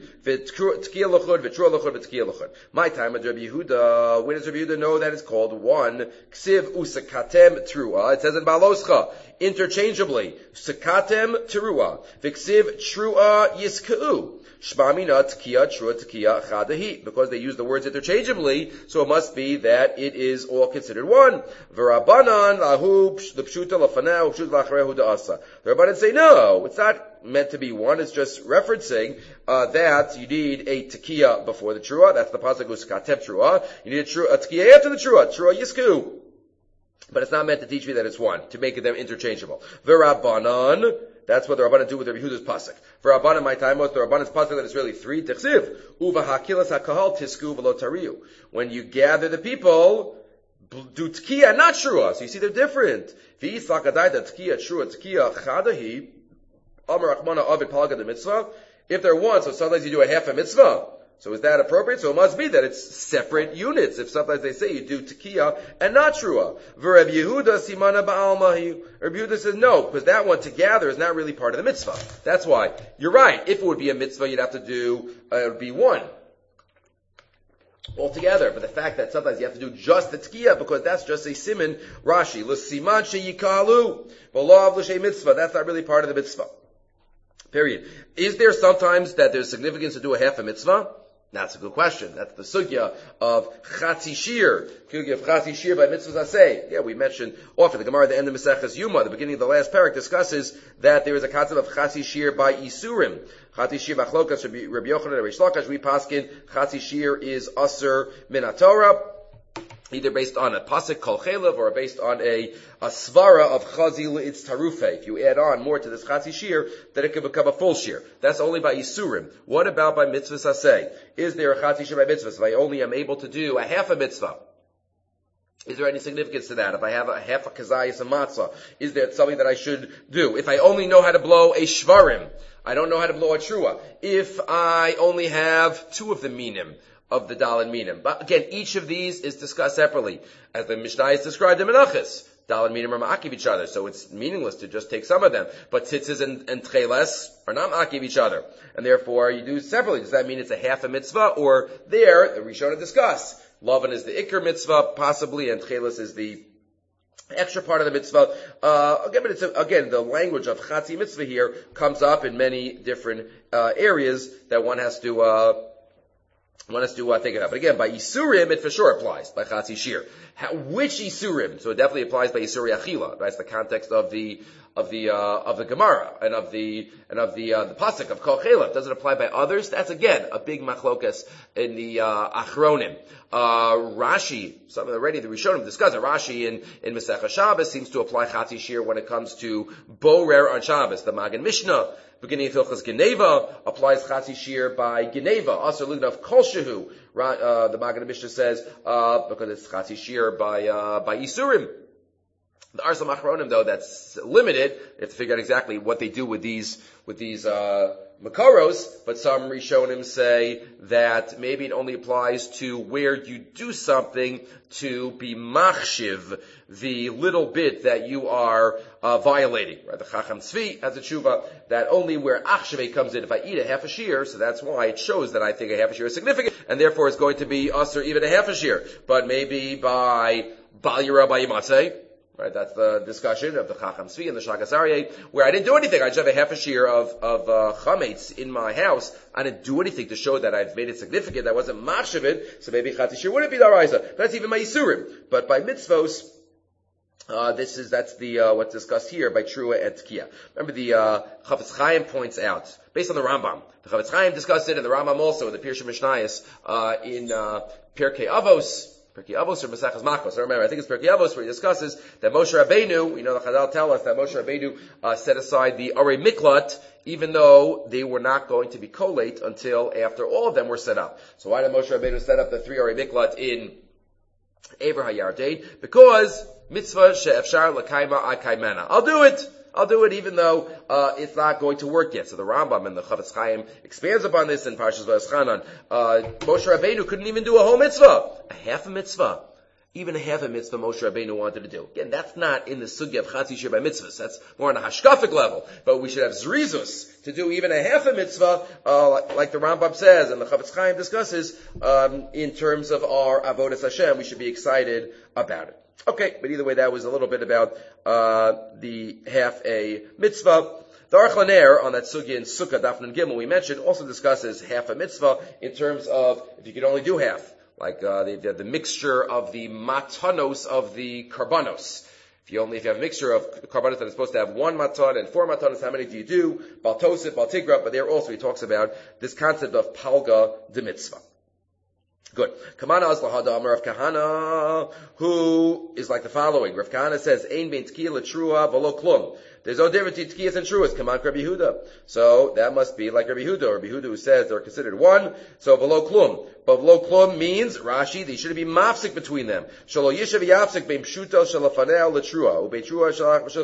My time at Rabbi Yehuda, when does Rabbi Yehuda know that it's called one? Ksiv usakatem trua. It says in Baloscha, interchangeably. Sakatem trua. Viksiv trua yiska'u. Shmamina tkiya trua tkiya chadahi. Because they use the words interchangeably, so it must be that it is all considered one. V'rabanan lahu the pshuta lafanah pshuta lacharehu da'asa. The Rabbanan say no, it's not meant to be one. It's just referencing uh, that you need a tekiya before the trua. That's the pasuk uskatem trua. You need a, trua, a tekiya after the trua. Trua yisku. But it's not meant to teach me that it's one, to make them interchangeable. V'rabbanan, that's what the Rabbanan do with Rabbi Yehuda's pasuk. V'rabbanan, my time was the Rabbanan's pasuk that it's really three. Techsiv uva hakilas hakahal tisku v'lo tariu. When you gather the people, do tekiya, not trua. So you see they're different. V'yis lakadai da tekiya trua tekiya chadahi. If they're one, so sometimes you do a half a mitzvah. So is that appropriate? So it must be that it's separate units. If sometimes they say you do tekiya and not trua. Rabbi Yehuda simana ba'almahi. Rabbi Yehuda says no, because that one together is not really part of the mitzvah. That's why. You're right. If it would be a mitzvah, you'd have to do, uh, it would be one altogether. But the fact that sometimes you have to do just the tekiya, because that's just a siman, Rashi. L'siman sheyikalu. V'lo avlu mitzvah. That's not really part of the mitzvah. Period. Is there sometimes that there's significance to do a half a mitzvah? That's a good question. That's the sugya of chatzi shir. Sugya of chatzi shir by mitzvahs aseh. Yeah, we mentioned often the Gemara at the end of Maseches Yuma, the beginning of the last parak, discusses that there is a concept of chatzi shir by isurim. Chatzi shir machlokas Rabbi Yochanan and Reish Lakish. We paskin chatzi shir is aser min haTorah, either based on a pasuk kol chelav or based on a, a svara of chazi l'itz tarufe. If you add on more to this chatzi shir, then it can become a full shir. That's only by isurim. What about by mitzvahs aseh? Is there a chatzi shir by mitzvahs? If I only am able to do a half a mitzvah, is there any significance to that? If I have a half a kazayas and matzah, is there something that I should do? If I only know how to blow a shvarim, I don't know how to blow a trua. If I only have two of the minim of the Dal and Minim. But again, each of these is discussed separately. As the Mishnah is described in Menachos, Dal and Minim are ma'akiv each other, so it's meaningless to just take some of them. But tzitzis and, and tcheles are not ma'akiv each other. And therefore, you do separately. Does that mean it's a half a mitzvah? Or there, the Rishonah discuss. Lavan is the ikr mitzvah, possibly, and tcheles is the extra part of the mitzvah. Uh, again, but it's a, again, the language of chatzi mitzvah here comes up in many different uh, areas that one has to uh One has to uh, think it up. But again, by Isurim, it for sure applies, by Chatzi Shir. How, which Isurim? So it definitely applies by Isuri Achila. That's the context of the, of the, uh, of the Gemara, and of the, and of the, uh, the Pasuk of Kol Chelav. Does it apply by others? That's again, a big machlokas in the, uh, Achronim. Uh, Rashi, something already the Rishonim discussed it. Rashi in, in Masechah Shabbos seems to apply Chatzi Shir when it comes to Borer on Shabbos. The Magen Mishnah, beginning of Hilchos Geneva, applies Chatzi Shir by Geneva. Also, looking of Kol Shehu, uh, the Magen Mishnah says, uh, because it's Chatzi Shir by, uh, by Isurim. The Arsam Achronim, though, that's limited. You have to figure out exactly what they do with these, with these, uh, Makaros, but some Rishonim say that maybe it only applies to where you do something to be machshiv, the little bit that you are uh, violating. Right? The Chacham Tzvi has a tshuva that only where achshave comes in. If I eat a half a shear, so that's why it shows that I think a half a shear is significant, and therefore it's going to be usher even a half a shear. But maybe by Bal Yira by Yimatzeh, right, that's the discussion of the Chacham Tzvi and the Shagas Aryeh, where I didn't do anything. I just have a half a shear of, of, uh, chametz in my house. I didn't do anything to show that I've made it significant. I wasn't machshav it, so maybe Chatzi Shir wouldn't be daraisa. That's even my Yisurim. But by mitzvos, uh, this is, that's the, uh, what's discussed here by Trua and Tkiya. Remember the, uh, Chafetz Chaim points out, based on the Rambam. The Chafetz Chaim discussed it, and the Rambam also, in the Pirsha Mishnayos, uh, in, uh, Pirkei Avos, Pirkei Avos or Maseches Makos. I remember, I think it's Pirkei Avos where he discusses that Moshe Rabbeinu, you know, the Chazal tell us that Moshe Rabbeinu uh, set aside the Arei Miklat, even though they were not going to be collate until after all of them were set up. So why did Moshe Rabbeinu set up the three Arei Miklat in Ever HaYarden? Because mitzvah she'efshar l'kaima akaimena. I'll do it. I'll do it even though uh, it's not going to work yet. So the Rambam and the Chavetz Chaim expands upon this in Parshas Vayeschanan. Uh, Moshe Rabbeinu couldn't even do a whole mitzvah. A half a mitzvah. Even a half a mitzvah Moshe Rabbeinu wanted to do. Again, that's not in the sugya of Chatzi Shir by mitzvahs. That's more on a hashkafic level. But we should have zrizus to do even a half a mitzvah, uh, like the Rambam says and the Chavetz Chaim discusses, um, in terms of our avodas Hashem. We should be excited about it. Okay, but either way, that was a little bit about uh the half a mitzvah. The Aruch LaNer on that sugya in Sukkah, Daf Nun Gimel, we mentioned, also discusses half a mitzvah in terms of if you could only do half, like uh, the, the, the mixture of the matanos of the karbanos. If you only if you have a mixture of karbanos that is supposed to have one matan and four matanos, how many do you do? Bal Tosef, Bal Tigra, but there also he talks about this concept of palga de mitzvah. Good. Kamana az lahada amar Rav Kahana, who is like the following. Rav Kahana says, Ein bein tkiya l'trua v'lo klum. There's no difference between tkiyas and truas. Come on, Rabbi Yehuda. So that must be like Rabbi Yehuda. Rabbi Yehuda who says they're considered one. So v'lo klum. But v'lo klum means, Rashi, there should be mafsik between them. Shalo yishav yafsik bein pshuto shalafanel l'trua. Ubein trua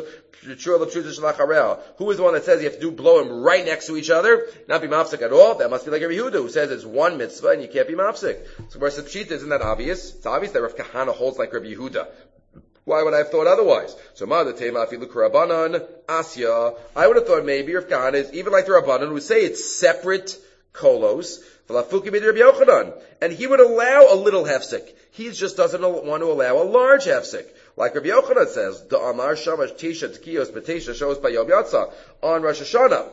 l'trua l'pshuto shalacharel. Who is the one that says you have to do blow them right next to each other? Not be mafsik at all? That must be like Rabbi Yehuda who says it's one mitzvah and you can't be mafsik. So where's the pshita? Isn't that obvious? It's obvious that Rav Kahana holds like Rabbi Yehuda. Why would I have thought otherwise? So Ma'ad Tema Afilu Karabanan Asya. I would have thought maybe Rav Kahana is even like the Rabbanan who say it's separate kolos. Valafuki b'di Rabbi Yochanan, and he would allow a little hefsek. He just doesn't want to allow a large hefsek. Like Rabbi Yochanan says, the Amar Shamash Tisha Tkiyos B'Tesha shows by Yom Yatza on Rosh Hashanah.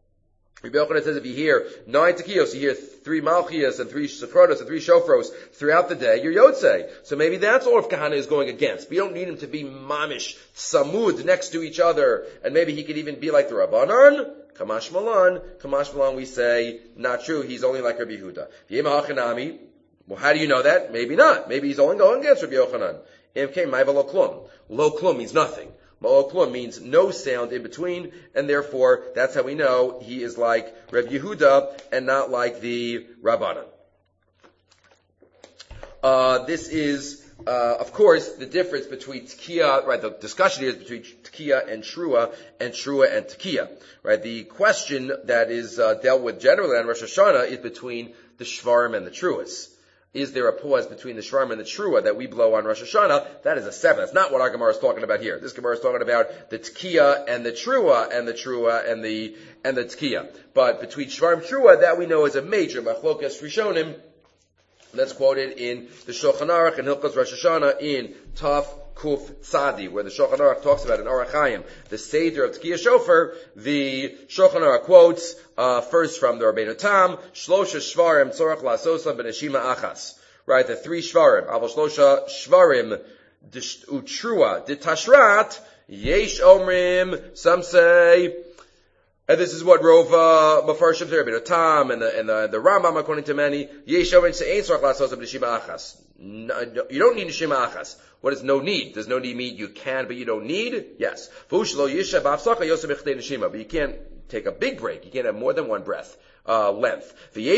Rabbi Yochanan says if you hear nine tekiyos, you hear three malchias and three sakronos and three shofros throughout the day, you're yotzei. So maybe that's all Rav Kahana is going against. We don't need him to be mamish, samud, next to each other, and maybe he could even be like the Rabbanan. Kamash Malan, Kamash Malan, we say, not true, he's only like Rabbi Yehuda. Yema hachanami, well, how do you know that? Maybe not. Maybe he's only going against Rabbi Yochanan. Im came ma'eva lo klum. Lo klum means nothing. Lo klum means no sound in between, and therefore, that's how we know he is like Rabbi Yehuda and not like the Rabbanan. Uh, this is, Uh, of course, the difference between Tkiya, right, the discussion here is between Tkiya and Trua, and Trua and Tkiya, right? The question that is uh, dealt with generally on Rosh Hashanah is between the Shvarim and the Truas. Is there a pause between the Shvarim and the Trua that we blow on Rosh Hashanah? That is a seven. That's not what our Gemara is talking about here. This Gemara is talking about the Tkiya and the Trua, and the Trua and the, and the Tkiya. But between Shvarim and Trua, that we know is a major Machlokas Rishonim. That's quoted in the Shulchan Aruch and Hilchos Rosh Hashanah in Taf Kuf Tzadi, where the Shulchan Aruch talks about in Aruch Chaim, the Seder of Tkiya Shofar. The Shulchan Aruch quotes uh, first from the Rabbeinu Tam, Shlosha Shvarim Tzorach Lasosa B'Neshima Achas. Right, the three Shvarim, Aval Shlosha Shvarim Utrua Ditashrat Yesh Omrim. Some say. And this is what Rov uh, Mefarshim to Rabbeinu Tam and the and the, the Rambam, according to many. You don't need neshima achas. What is no need? Does no need mean you can, but you don't need? Yes. But you can't take a big break. You can't have more than one breath. Uh, length. And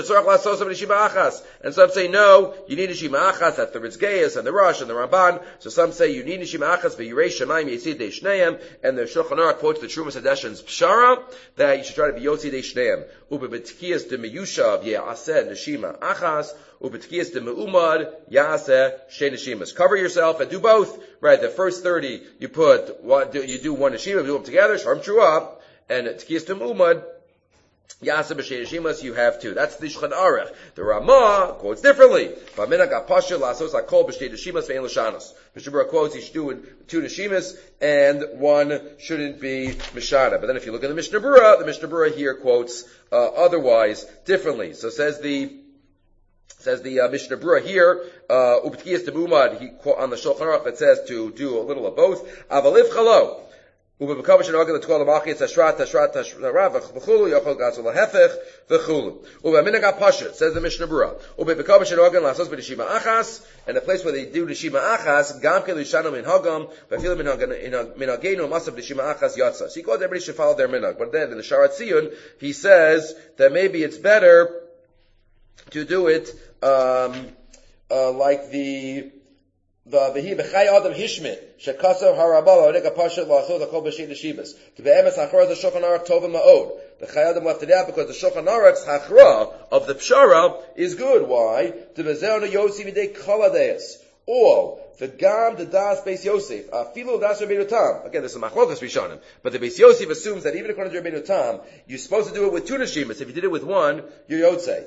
some say no, you need neshima achas. That's the Ritzgeis and the Rosh and the Ramban. So some say you need neshima achas, but Yirei Shamayim Yitzid Dei Shneim. And the Shulchan Aruch quotes the Trumas Hadeshin's Pshara that you should try to be Yotzi Dei Shneim. Ube b'tkiyas de meyushav ye'aseh neshima achas. Ube b'tkiyas de me'umad ya'aseh she neshimas. Cover yourself and do both. Right. The first thirty you put one, you do one neshima, do them together. Sharm Trua and tkiyas de me'umad. Yasa b'shei neshimas, you have two. That's the Shulchan Aruch. The Ramah quotes differently. B'minag ha'pashil lasos hakol b'shei neshimas ve'en l'shanos. Mishnah Berurah quotes you should do two neshimas and one shouldn't be mishana. But then if you look at the Mishnah Berurah, the Mishnah Berurah here quotes uh, otherwise differently. So says the says the uh, Mishnah Berurah here, ub'tkiyas demumad, he on the Shulchan Aruch that says to do a little of both. Avalif chalo. ובמקום שנוהגים לתקוע למחית, תשרת, תשרת, תשרה, וכו', יכול לעשות להפך, וכו'. ובמנהג הפשוט, says the Mishnah Berurah, ובמקום שנוהגים לעשות בנשימה אחס, and the place where they do נשימה אחס, גם כן לשנו מנהגם, ואפילו מנהגנו, מסף נשימה אחס יצא. So he calls everybody should follow their minhag. But then in the Sharat Tziyun, he says that maybe it's better to do it, um, uh, like the, the v'hi b'chai adam hishmit shekasav harabala v'nega pashat la'achol l'kol b'sheit neshivas to be'emes hachra the Shulchan Aruch tovim ma'od. The Chai Adam left it out because the Shulchan Aruch's hachra of the pshara is good. Why? To be'zeh no yosef v'dei koladeis. Or the gam the das Beis Yosef afilu das Rabbeinu Tam. Again, this is machlokas rishonim, but the Beis Yosef assumes that even according to Rabbeinu Tam, you're supposed to do it with two neshimas. If you did it with one, you're yotzei.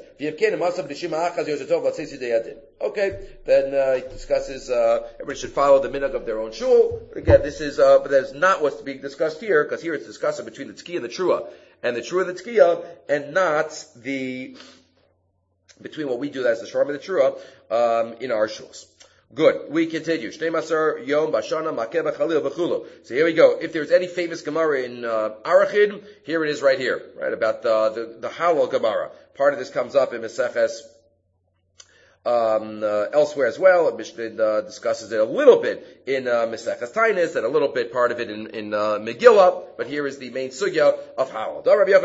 Okay, then uh, he discusses. Uh, everybody should follow the minhag of their own shul. Again, this is, uh, but that's not what's being discussed here, because here it's discussing between the tzkiya and the trua, and the trua and the tzkiya, and not the between what we do as the shram and the trua um, in our shuls. Good. We continue. Shnei Masar Yom Bashana Makeh Chalil B'Chulu. So here we go. If there's any famous Gemara in uh, Arachin, here it is right here, right about the the, the Halal Gemara. Part of this comes up in Maseches um, uh, elsewhere as well. Mishnah uh, discusses it a little bit in uh, Maseches Tainis and a little bit part of it in in uh, Megillah. But here is the main sugya of Halal.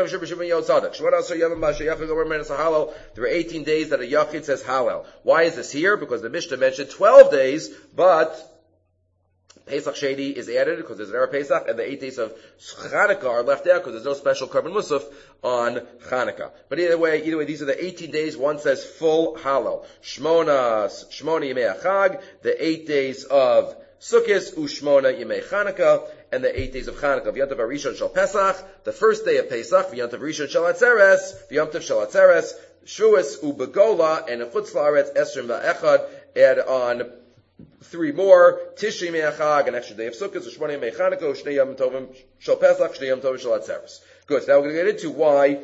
There are eighteen days that a Yachid says Halal. Why is this here? Because the Mishnah mentioned twelve days, but Pesach Sheni is added because there's an Erev Pesach, and the eight days of Chanukah are left out because there's no special Karban Musaf on Chanukah. But either way, either way, these are the eighteen days. One says full Halal. Shmona, Shmona Yemei Chag, the eight days of Sukkot, Ushmona Yemei Chanukah, and the eight days of Chanukah. V'yantav Rishon Shal Pesach, the first day of Pesach. V'yantav Rishon Shal Atzeres, V'yantav Shal Atzeres, Shuas Ubegola, and a Chutz La'aretz Esrim Va'echad. Add on three more, Tishri Me'achag, an extra day of Sukkot, Shmona Yemei Chanukah, Shnei Yom Tovim Shal Pesach, Shnei Yom Tovim Shal Atzeres. Good. So now we're going to get into why,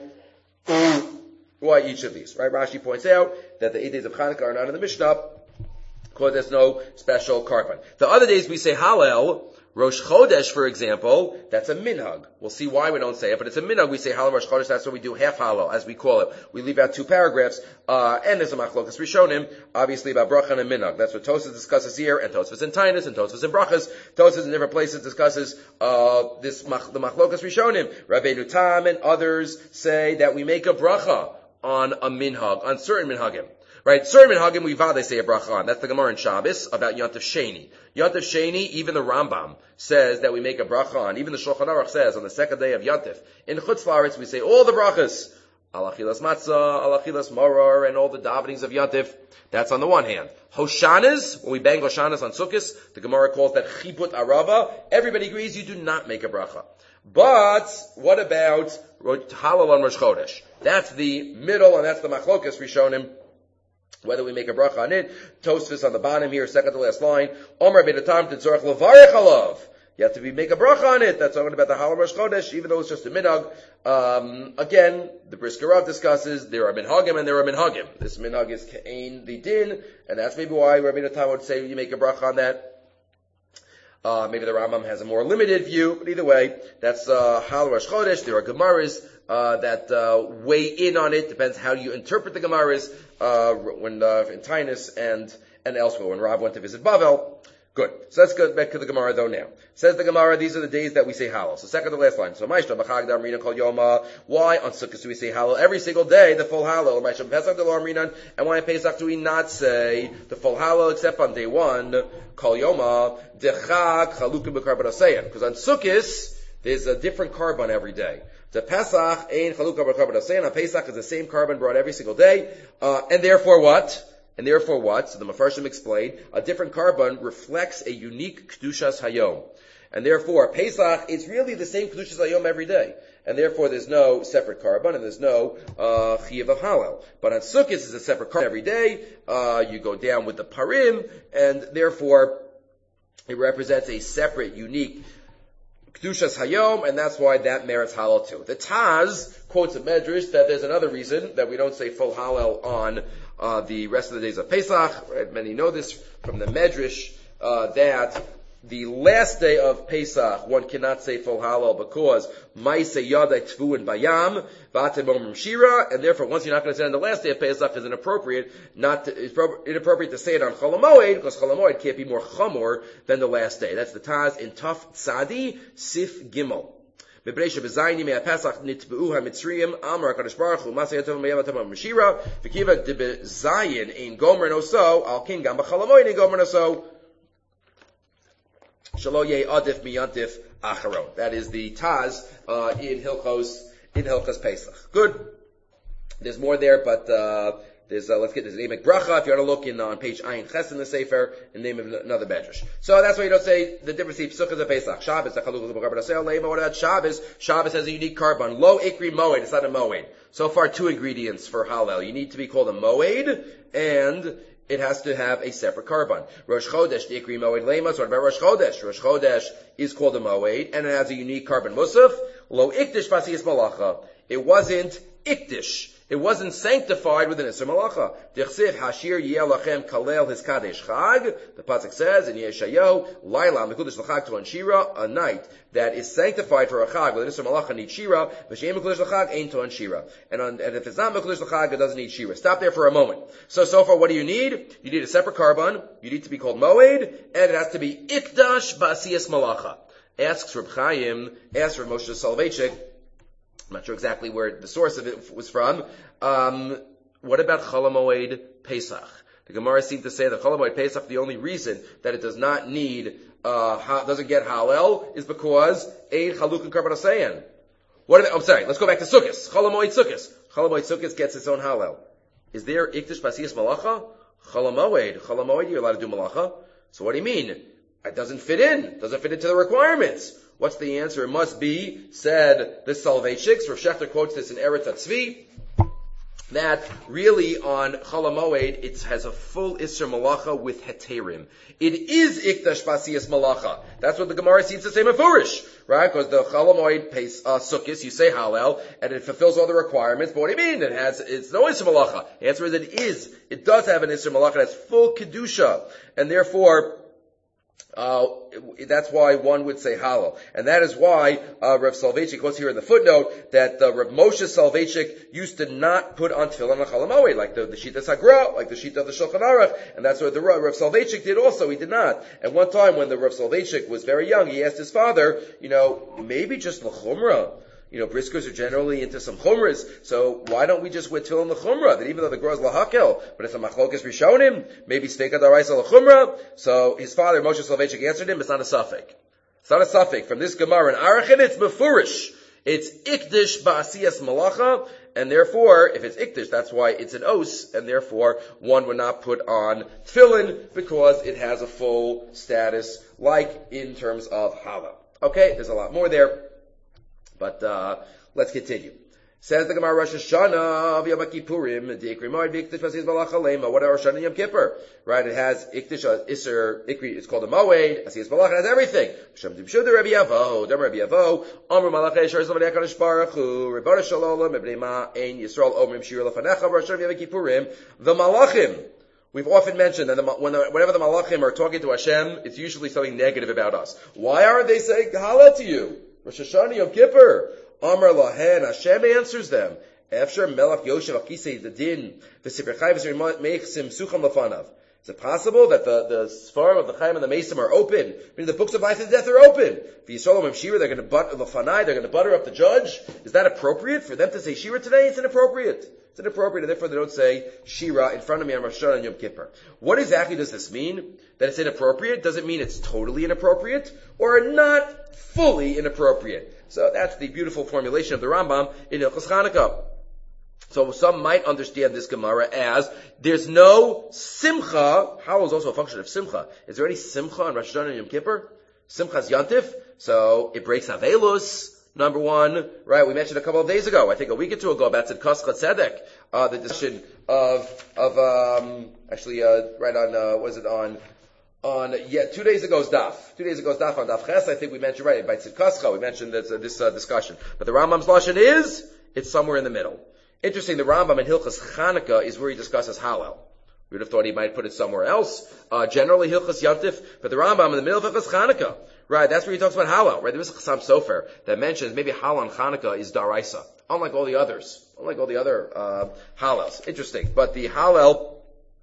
why each of these. Right? Rashi points out that the eight days of Chanukah are not in the Mishnah because there's no special karban. The other days we say Hallel. Rosh Chodesh, for example, that's a minhag. We'll see why we don't say it, but it's a minhag. We say Halal Rosh Chodesh, that's what we do, half Halal, as we call it. We leave out two paragraphs, uh, and there's a machlokas rishonim, obviously about bracha and minhag. That's what Tosfos discusses here, and Tosfos in Tainus, and Tosfos in brachas. Tosfos in different places discusses, uh, this, mach, the machlokas rishonim. Rabbeinu Tam and others say that we make a bracha on a minhag, on certain minhagim. Right, certain minhagim we vow they say a bracha on. That's the Gemara in Shabbos about Yontif Sheni. Yontif Sheni, even the Rambam says that we make a bracha on. Even the Shulchan Aruch says on the second day of Yontif. In Chutz La'aretz we say all the brachas. Alachilas matzah, alachilas morar, and all the davenings of Yontif. That's on the one hand. Hoshanas, when we bang Hoshanas on Sukkot, the Gemara calls that Chibut Arava. Everybody agrees you do not make a bracha. But what about Halal on Rosh Chodesh? That's the middle, and that's the machlokas rishonim. Whether we make a bracha on it, Tosfos on the bottom here, second to last line. Omer Rabbeinu Tam Tzorach Levarech Alav. You have to be, make a bracha on it. That's talking about the Halal Rosh Chodesh, even though it's just a minhag. Um, again, the Brisker Rav discusses there are minhagim and there are minhagim. This minhag is Ka'ain the din, and that's maybe why Rabbeinu Tam would say you make a bracha on that. Uh, maybe the Rambam has a more limited view, but either way, that's uh, Halal Rosh Chodesh. There are Gemaras uh, that uh, weigh in on it. Depends how you interpret the Gemaras. Uh, when uh, in Tainus and and elsewhere when Rav went to visit Bavel. Good. So let's go back to the Gemara though now. Says the Gemara, these are the days that we say Halal. So second to last line. So Ma'ishta B'chag D'Amrina Kol Yoma. Why on Sukkot do we say Halal every single day, the full Halal? Ma'ishta B'Pesach D'Lo Amrinan. And why on Pesach do we not say the full Halal except on day one? Kol Yoma D'Chag Chalukim B'Karban Aseyan. Because on Sukkot there's a different carbon every day. The Pesach ain't Chalukah B'Karban Aseyan. On Pesach is the same carbon brought every single day, uh, and therefore what? And therefore what? So the Mefarshim explained, a different carbon reflects a unique Kedushas Hayom. And therefore, Pesach, it's really the same Kedushas Hayom every day. And therefore there's no separate carbon, and there's no, uh, Chiyuv of Halal. But on Sukkot is a separate carbon every day, uh, you go down with the Parim, and therefore, it represents a separate, unique Kedushas Hayom, and that's why that merits Halal too. The Taz quotes a Medrash that there's another reason that we don't say full Halal on uh, the rest of the days of Pesach. Right? Many know this from the Medrash uh, that the last day of Pesach, one cannot say full halal because Maise Yada Tvu and Bayam, Vatem Omrim Shira, and therefore once you're not going to say it on the last day of Pesach, is inappropriate, not to, it's inappropriate to say it on Chol HaMoed, because Chol HaMoed can't be more chamor than the last day. That's the Taz in Taf Tzadi, Sif Gimel. Bebreisha Bezayni Mea Pesach Nitbeu HaMitzriyim Amar HaKadosh Baruch Hu Masei Yatom Mayam Yatom HaMashira V'kiva De Bezayin Ein Gomer Noso Al Kin Gam B'Chol HaMoed Ein Gomer Noso Shalo Yeh Adif Miyantif Acharon. That is the Taz uh, in Hilchos in Hilchos Pesach. Good. There's more there, but uh, there's uh, let's get this Emek Bracha. If you want to look in on page Ayin Ches in the Sefer and name of another medrash. So that's why you don't say the difference between Sukkot and Pesach. Shabbos, what about Shabbos? Shabbos has a unique carbon. Lo Ikri Moed. It's not a Moed. So far, two ingredients for Hallel. You need to be called a Moed and it has to have a separate carbon. Rosh Chodesh, the Ikri Moed Lemas. What about Rosh Chodesh? Rosh Chodesh is called a Moed, and it has a unique carbon Musaf. Lo Ikdish Basiyas Malacha. It wasn't Ikdish. It wasn't sanctified with an Isser Malacha. Dichsiv Hashir Yeh Lachem Kalel His Kadesh Chag. The pasuk says in Yeshayahu, Laila Mekudesh L'Chag Toan Shira, a night that is sanctified for a Chag with an Isser Malacha needs Shira. V'she'em Mekudesh L'Chag Ein Toan Shira. And, on, and if it's not Mekudesh L'Chag, it doesn't need Shira. Stop there for a moment. So, so far, what do you need? You need a separate carbon. You need to be called Moed, and it has to be Ikdash Ba'asiyas Malacha. Asks Reb Chaim, asks Reb Moshe Soloveitchik, I'm not sure exactly where the source of it was from. Um, what about Chol HaMoed Pesach? The Gemara seemed to say that Chol HaMoed Pesach, the only reason that it does not need, uh, ha, doesn't get Hallel is because Ein Chaluk and Karban Asayan. What are they? I'm sorry, let's go back to Sukkos. Chol HaMoed Sukkos. Chol HaMoed Sukkos gets its own Hallel. Is there Ikdish Basiyas Malacha? Chol HaMoed. Chol HaMoed, you're allowed to do Malacha. So what do you mean? It doesn't fit in. Doesn't fit into the requirements. What's the answer? It must be, said the Soloveitchiks. Rav Shechter quotes this in Eretz HaTzvi, that really on Chol HaMoed, it has a full Isser Malacha with Heterim. It is Ikdash Basiyas Malacha. That's what the Gemara seems to say Mefurish, right? Because the Chol HaMoed pays, uh, Sukkos, you say Hallel, and it fulfills all the requirements, but what do you mean? It has, it's no Isser Malacha. The answer is it is. It does have an Isser Malacha, it has full Kedusha, and therefore, Uh, that's why one would say Hallel. And that is why, uh, Rav Soloveitchik quotes here in the footnote that, uh, Rav Moshe Soloveitchik used to not put on tefillin on Chol HaMoed, like the, the Shita Sagra, like the Shita of the Shulchan Aruch, and that's what the Rav Soloveitchik did also, he did not. At one time when the Rav Soloveitchik was very young, he asked his father, you know, maybe just l'chumrah. You know, briskers are generally into some chumras, so why don't we just wear tefillin l'chumra? That even though the girl is lahakel, but it's a machlokas rishonim, maybe steika daraisa l'chumra. So his father, Moshe Soloveitchik, answered him, it's not a suffix. It's not a suffix. From this Gemara in Arachin, it's mefurish. It's ikdish ba'asiyas malacha, and therefore, if it's ikdish, that's why it's an os, and therefore, one would not put on tefillin, because it has a full status, like in terms of hallel. Okay, there's a lot more there. But uh, let's continue. Says the Gemara Rosh Hashanah Yom Kippurim the Ikri Moed Ikdish Basiyas Malacha Lema. What are Rosh Hashanah Yom Kippur? Right? It has Ikdish Isser Ikri. It's called a Moed. Basiyas Malacha has everything. Shem Dibshu the Rabbi Yavo. Dem Rabbi Yavo. Amru Malachei Shor Zalman Yakadosh Baruch Hu. Rebbeinu Shalom Mebnei Ma Ein Yisrael Omrim Shir Lefanecha Rosh Hashanah Yom Kippurim. The Malachim. We've often mentioned that the, when the, whenever the Malachim are talking to Hashem, it's usually something negative about us. Why aren't they saying Hallel to you? Rosh Hashanah Yom Kippur. Amar Lahen, Hashem answers them. Efshar Melach Yoshev Akisei the Din, V'Sipir Chai V'Sipir Meichsim Sucham Lafanav. Is it possible that the, the Sfarim of the Chaim and the Mesim are open? I mean, the books of life and death are open. V'Yisrael Mem Shira, they're going to butter Lafanai, they're going to butter up the judge. Is that appropriate for them to say Shira today? It's inappropriate. It's inappropriate, and therefore they don't say Shira in front of me on Rosh Hashanah and Yom Kippur. What exactly does this mean? That it's inappropriate? Does it mean it's totally inappropriate? Or not fully inappropriate? So that's the beautiful formulation of the Rambam in Hilchos Chanukah. So some might understand this Gemara as there's no simcha. Hallel is also a function of simcha. Is there any simcha on Rosh Hashanah and Yom Kippur? Simcha's Yantif, so it breaks Avelus. Number one, right? We mentioned a couple of days ago, I think a week or two ago, about Tzedkas Chatzedek, uh, the decision of of um, actually uh, right on uh, was it on on yeah two days ago's daf, two days ago's daf on daf Ches. I think we mentioned right by Tzedkascha. We mentioned this uh, this uh, discussion, but the Rambam's lashon is it's somewhere in the middle. Interesting. The Rambam in Hilchos Chanukah is where he discusses Hallel. We would have thought he might put it somewhere else. Uh, generally, Hilchas Yantif, but the Rambam in the middle of Hilchas Chanukah, right? That's where he talks about Hallel, right? There is a Chassam Sofer that mentions maybe Hallel on Chanukah is Daraisa, unlike all the others, unlike all the other uh, Hallels. Interesting, but the Hallel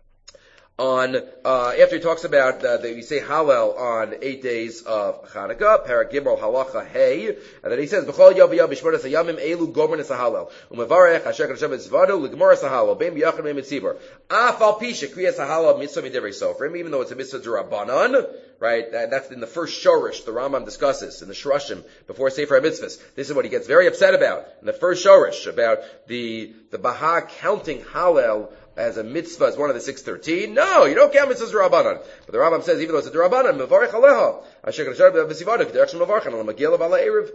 on uh, after he talks about uh, that we say Hallel on eight days of Chanukah, Parak Gimel Halacha Hey, and then he says B'chol Yav Yav B'shmonas Hayamim Elu Gomer Nes Hallel Umevarech Asher Kadashem Tzvanu L'Gemor Es Hallel Bein B'Yachad Bein Mitzibur Af Al Pi Shekriyas Hallel Mitzvah Midivrei Sofrim, even though it's a Mitzvah D'Rabbanan, right? That, that's in the first Shorish the Rambam discusses in the Shroshim before Sefer HaMitzvahs. This is what he gets very upset about in the first Shorish about the the Baha counting Hallel as a mitzvah as one of the six thirteen. No, you don't count mitzvahs Rabbanan. But the Rambam says, even though it's a Rabbanan, Mevarech Aleha, Asher Kadashar B'Sivada, K'derech Mevarech, Al Magil of Ala Erev.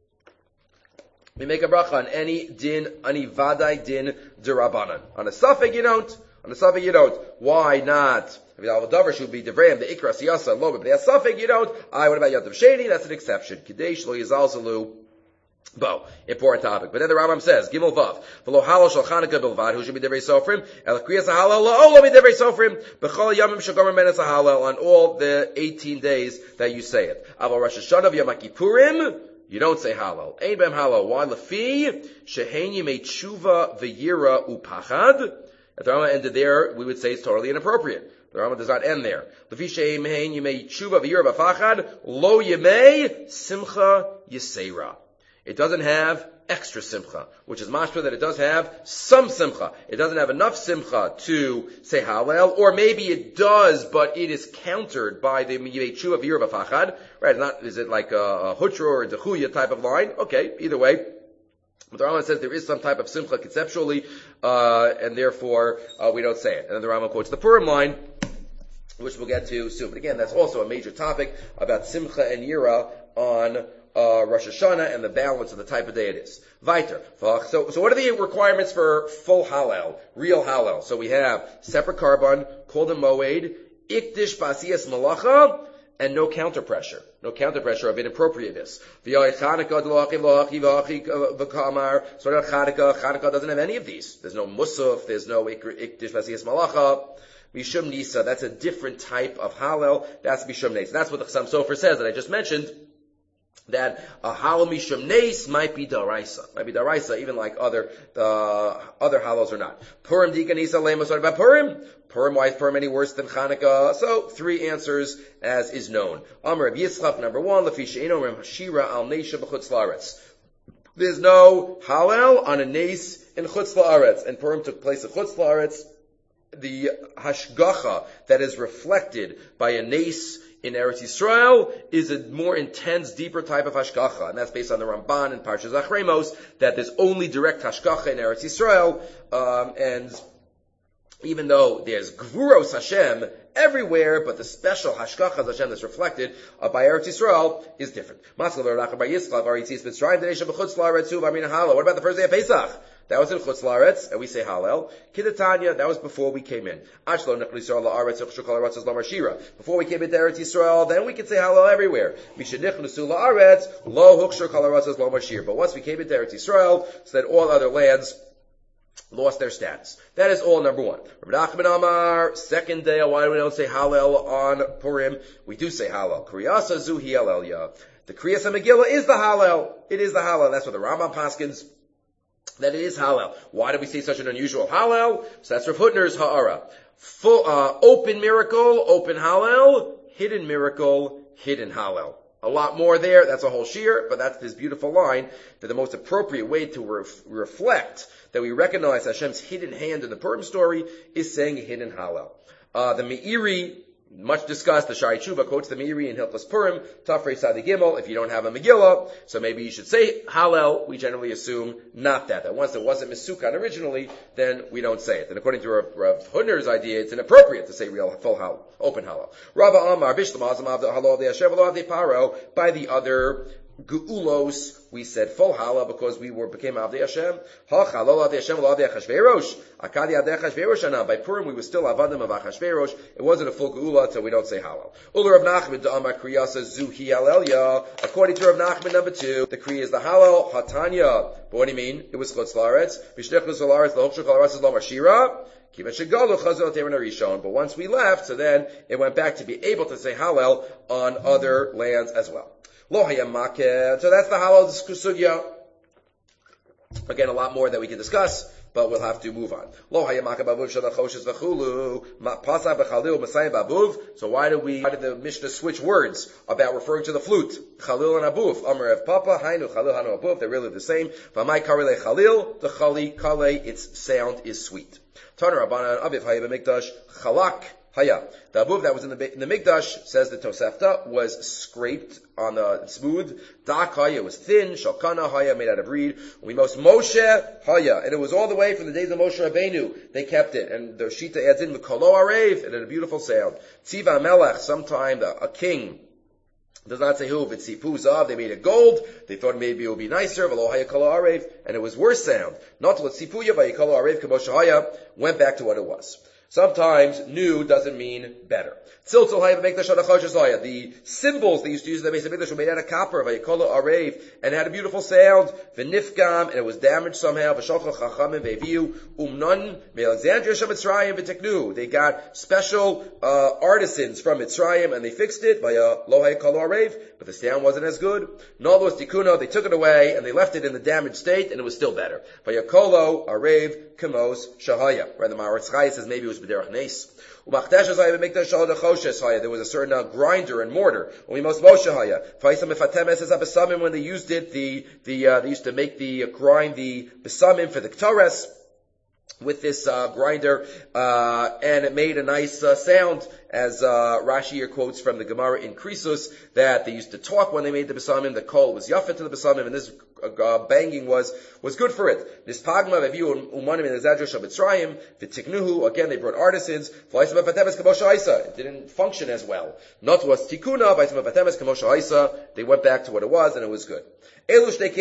We make a bracha on any din, any vadai din d'Rabbanan. On a Safek you don't. On a Safek you don't. Why not? If the Alvadavar should be Devrayim, the Ikra, Siyasa, Lobe, but the Safek you don't. I, what about Yatav Sheni? That's an exception. Kadesh, Lo Yizalzalu. Bo, important topic. But then the Rambam says, Gimel Vav, V'lo halal shal Chanukah bilvad, who should be devrei sofrim, el kriyas halal la'olam be devrei sofrim, b'chol yamim shagomer menes halal, on all the eighteen days that you say it. Aval Rosh Hashanah v'Yom Kippurim, you don't say halal. Ein b'em halal. Why? Lefi, shehein yimei tshuva v'yira upachad. If the Rambam ended there, we would say it's totally inappropriate. The Rambam does not end there. Lefi shehein yimei tshuva v'yira v'fachad, lo yimei simcha yisera. It doesn't have extra simcha, which is mashma that it does have some simcha. It doesn't have enough simcha to say Hallel, or maybe it does, but it is countered by the Yivei Tshuva V'Yir V'Fachad. Right? Not, is it like a, a Hutra or a Dechuya type of line? Okay, either way. But the Rambam says there is some type of simcha conceptually, uh, and therefore uh, we don't say it. And then the Rambam quotes the Purim line, which we'll get to soon. But again, that's also a major topic about simcha and yira on Uh, Rosh Hashanah and the balance of the type of day it is. Weiter. So, so what are the requirements for full Hallel, real Hallel? So we have separate carbon, called a moed, ikdish basiyas malacha, and no counter pressure. No counter pressure of inappropriateness. Chanukah doesn't have any of these. There's no musaf, there's no ikdish basiyas malacha. Mishum nisa, that's a different type of Hallel. That's mishum nisa. That's what the Chassam Sofer says that I just mentioned. That a halal mishum neis might be daraisa, might be daraisa, even like other uh, other halos or not. Purim dikanisa lemos. What about Purim? Purim, why is Purim any worse than Chanukah? So three answers as is known. Amar Rabbi Yitzchak, number one, lefi she'eno rem hashira al neisha b'chutz la'aretz. There's no halal on a neis in chutz la'aretz, and Purim took place at chutz la'aretz. The hashgacha that is reflected by a neis in Eretz Yisrael is a more intense, deeper type of hashgacha, and that's based on the Ramban and Parshas Achremos, that there's only direct hashgacha in Eretz Yisrael, um, and even though there's Gvuros Hashem everywhere, but the special hashgacha Hashem that's reflected uh, by Eretz Yisrael is different. What about the first day of Pesach? That was in Chutz La'aretz, and we say Hallel. Kidatanya, that was before we came in. Before we came into Eretz Yisrael, then we could say Hallel everywhere. But once we came into Eretz Yisrael, so that all other lands lost their status. That is all number one. Rabbi Nachman Amar, second day, why do we don't say Hallel on Purim? We do say Hallel. Kriyasa Zuhi Hallel. The Kriyas Megillah is the Hallel. It is the Hallel. That's what the Rambam paskins, that it is Hallel. Why do we say such an unusual Hallel? So that's Rav Hutner's Ha'ara. Full, uh, open miracle, open Hallel. Hidden miracle, hidden Hallel. A lot more there. That's a whole shir, but that's this beautiful line that the most appropriate way to ref- reflect that we recognize Hashem's hidden hand in the Purim story is saying hidden Hallel. Uh, the Meiri, much discussed, the Shari Tshuva quotes the Meiri in Hilchos Purim, Tafrei Sadi Gimel, if you don't have a Megillah, so maybe you should say Hallel. We generally assume not that. That once it wasn't Misukan originally, then we don't say it. And according to Rav, Rav Hutner's idea, it's inappropriate to say real full Hallel, open Hallel. Rava Amar, Bishlam Azam Avda Halal de Hashem V'lo Avdei Paro, by the other Geulos, we said full challah because we were became Avdei Hashem. Ha chalol Avdei Hashem lo Avdei Achashverosh. Akadi Avdei Achashverosh ana. By Purim we were still avadim of Achashverosh. It wasn't a full geula, so we don't say halal. Ular Rav Nachman da'amar kriyasa zuhi alelya. According to Rav Nachman, number two, the kriya is the halal hatanya. But what do you mean? It was chutz laaretz. B'shnech chutz laaretz l'hochshach laaretz l'omar shira. But once we left, so then it went back to be able to say halal on other lands as well. So that's the halal sugya. Again, a lot more that we can discuss, but we'll have to move on. So why do we, why did the Mishnah switch words about referring to the flute? Chalil and abuf. Amar of papa, hainu chalil, hanu abuf. They're really the same. V'amai karele chalil, the chali, kale, its sound is sweet. Taner Rabbanan Aviv Haya b'Mikdash Chalak Haya. The abuv that was in the in the Mikdash, says the Tosefta, was scraped on the smooth. Dak Haya was thin. Shalkana Haya made out of reed. We most Moshe Haya, and it was all the way from the days of Moshe Rabbeinu. They kept it, and the Shita adds in the Kolo Arev, and it had a beautiful sound. Tziva Melech, sometime the, a king. Does not say who, if it's Sipu Zav, they made it gold, they thought maybe it would be nicer, and it was worse sound. Not what Sipuya, Vayikalo Arev, Kamosh Haya, went back to what it was. Sometimes new doesn't mean better. The symbols they used to use in the Beis Hamikdash were made out of copper, Vayikolo Arev, and had a beautiful sound, V'nifgam, and it was damaged somehow, V'shalcha Chachamim Ve'viu, Umnun, Me'Alexandria Shem Mitzrayim V'teknu. They got special uh, artisans from Mitzrayim, and they fixed it, Vayikolo Arev, but the sound wasn't as good. Nolos Tikuno, they took it away, and they left it in the damaged state, and it was still better. Vayikolo Arev Kamos Shahaya. Right, the Maharatz Chai says maybe it was B'derech Nes. There was a certain uh, grinder and mortar. When they used it, the the uh, they used to make the uh, grind the besamim for the Ketores with this uh, grinder, uh, and it made a nice uh, sound, as uh, Rashi here quotes from the Gemara in Krisus, that they used to talk when they made the besamim. The kol was yafet to the besamim, and this uh, banging was was good for it. This pagma ve'viu umanim in the zadrosh of Mitzrayim v'tiknuhu. Again, they brought artisans. It didn't function as well. Not was tikuna. They went back to what it was, and it was good. These two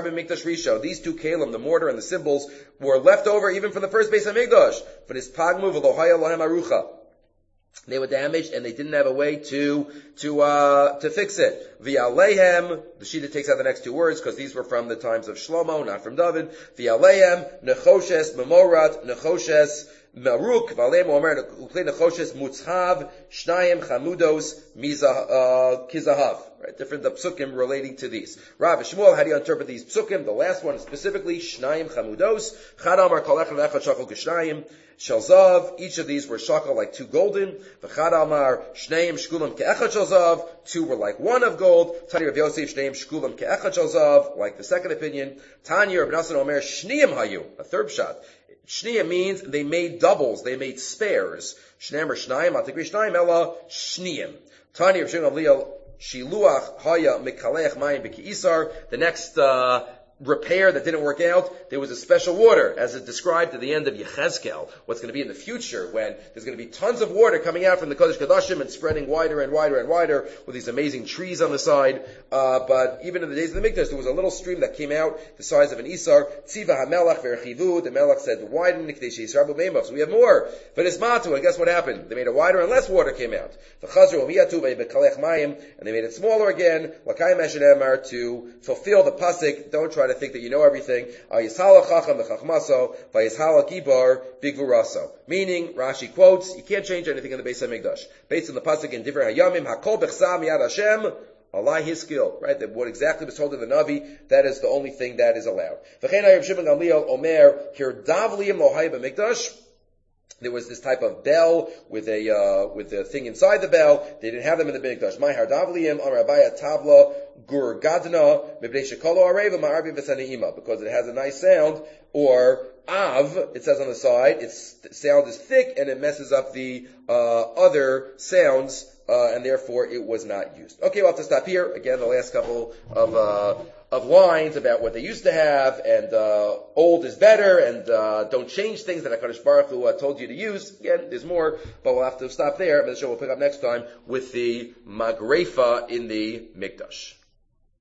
kelim, the mortar and the cymbals, were left over even from the first Beis Hamikdash. For this pagmu v'lohaya lahem arucha. They were damaged and they didn't have a way to to uh to fix it. V'alehem, the Shita takes out the next two words because these were from the times of Shlomo, not from David. V'alehem nechoshes memorat nechoshes maruk v'alehem omer uklei nechoshes mutzhav shnayim chamudos mizah kizahav. Right, different the psukim relating to these. Rav Shmuel, how do you interpret these psukim? The last one specifically, shnayim chamudos, chad amar kol echad v'echad shakol k'shnayim, shalzav, each of these were shakal like two golden, v'chad amar shneim shkulam ke'echad shalzav, two were like one of gold, Tani Rav Yosef shneim shkulam ke'echad shalzav, like the second opinion, Tani Rav Nasan omer shniyim hayu, a third shot. Shniya means they made doubles, they made spares. Shneim or shnayim, atigri shnayim ella shniyim. Tani Rav Shimon Gamliel Shiluach Haya Mikalech Mayim B'Ki'isar. The next uh, repair that didn't work out, there was a special water, as it described at the end of Yechezkel, what's going to be in the future, when there's going to be tons of water coming out from the Kodesh Kodashim and spreading wider and wider and wider with these amazing trees on the side. Uh, but even in the days of the Mikdash, there was a little stream that came out the size of an Isar. Tziva HaMelech V'Rechivu. The Melech said, widen Nikdesh Yisrael B'Meimav. So we have more. But it's Matu, and guess what happened? They made it wider and less water came out. V'Chazru V'Miyatu V'Bekalech Mayim. And they made it smaller again. L'Kayim Eshed Emar, to fulfill the pasuk. Don't try to think that you know everything. Meaning, Rashi quotes, you can't change anything in the Beis Hamikdash. Based on the pasuk in Divrei Hayamim, Hakol bechsa miyad Hashem, Allah his skill, right? That what exactly was told in the Navi, that is the only thing that is allowed. There was this type of bell with a uh, with a thing inside the bell. They didn't have them in the Mikdash. My hardavliyim amrabaya tabla gur gadna mibnei shekolo areva ma'arbi v'saneima, because it has a nice sound. Or av, it says on the side, its sound is thick and it messes up the uh, other sounds, uh, and therefore it was not used. Okay, we'll have to stop here. Again, the last couple of uh, of lines about what they used to have, and uh, old is better, and uh, don't change things that HaKadosh Baruch Hu uh, told you to use. Again, there's more, but we'll have to stop there. The show will pick up next time with the Magrefa in the Mikdash.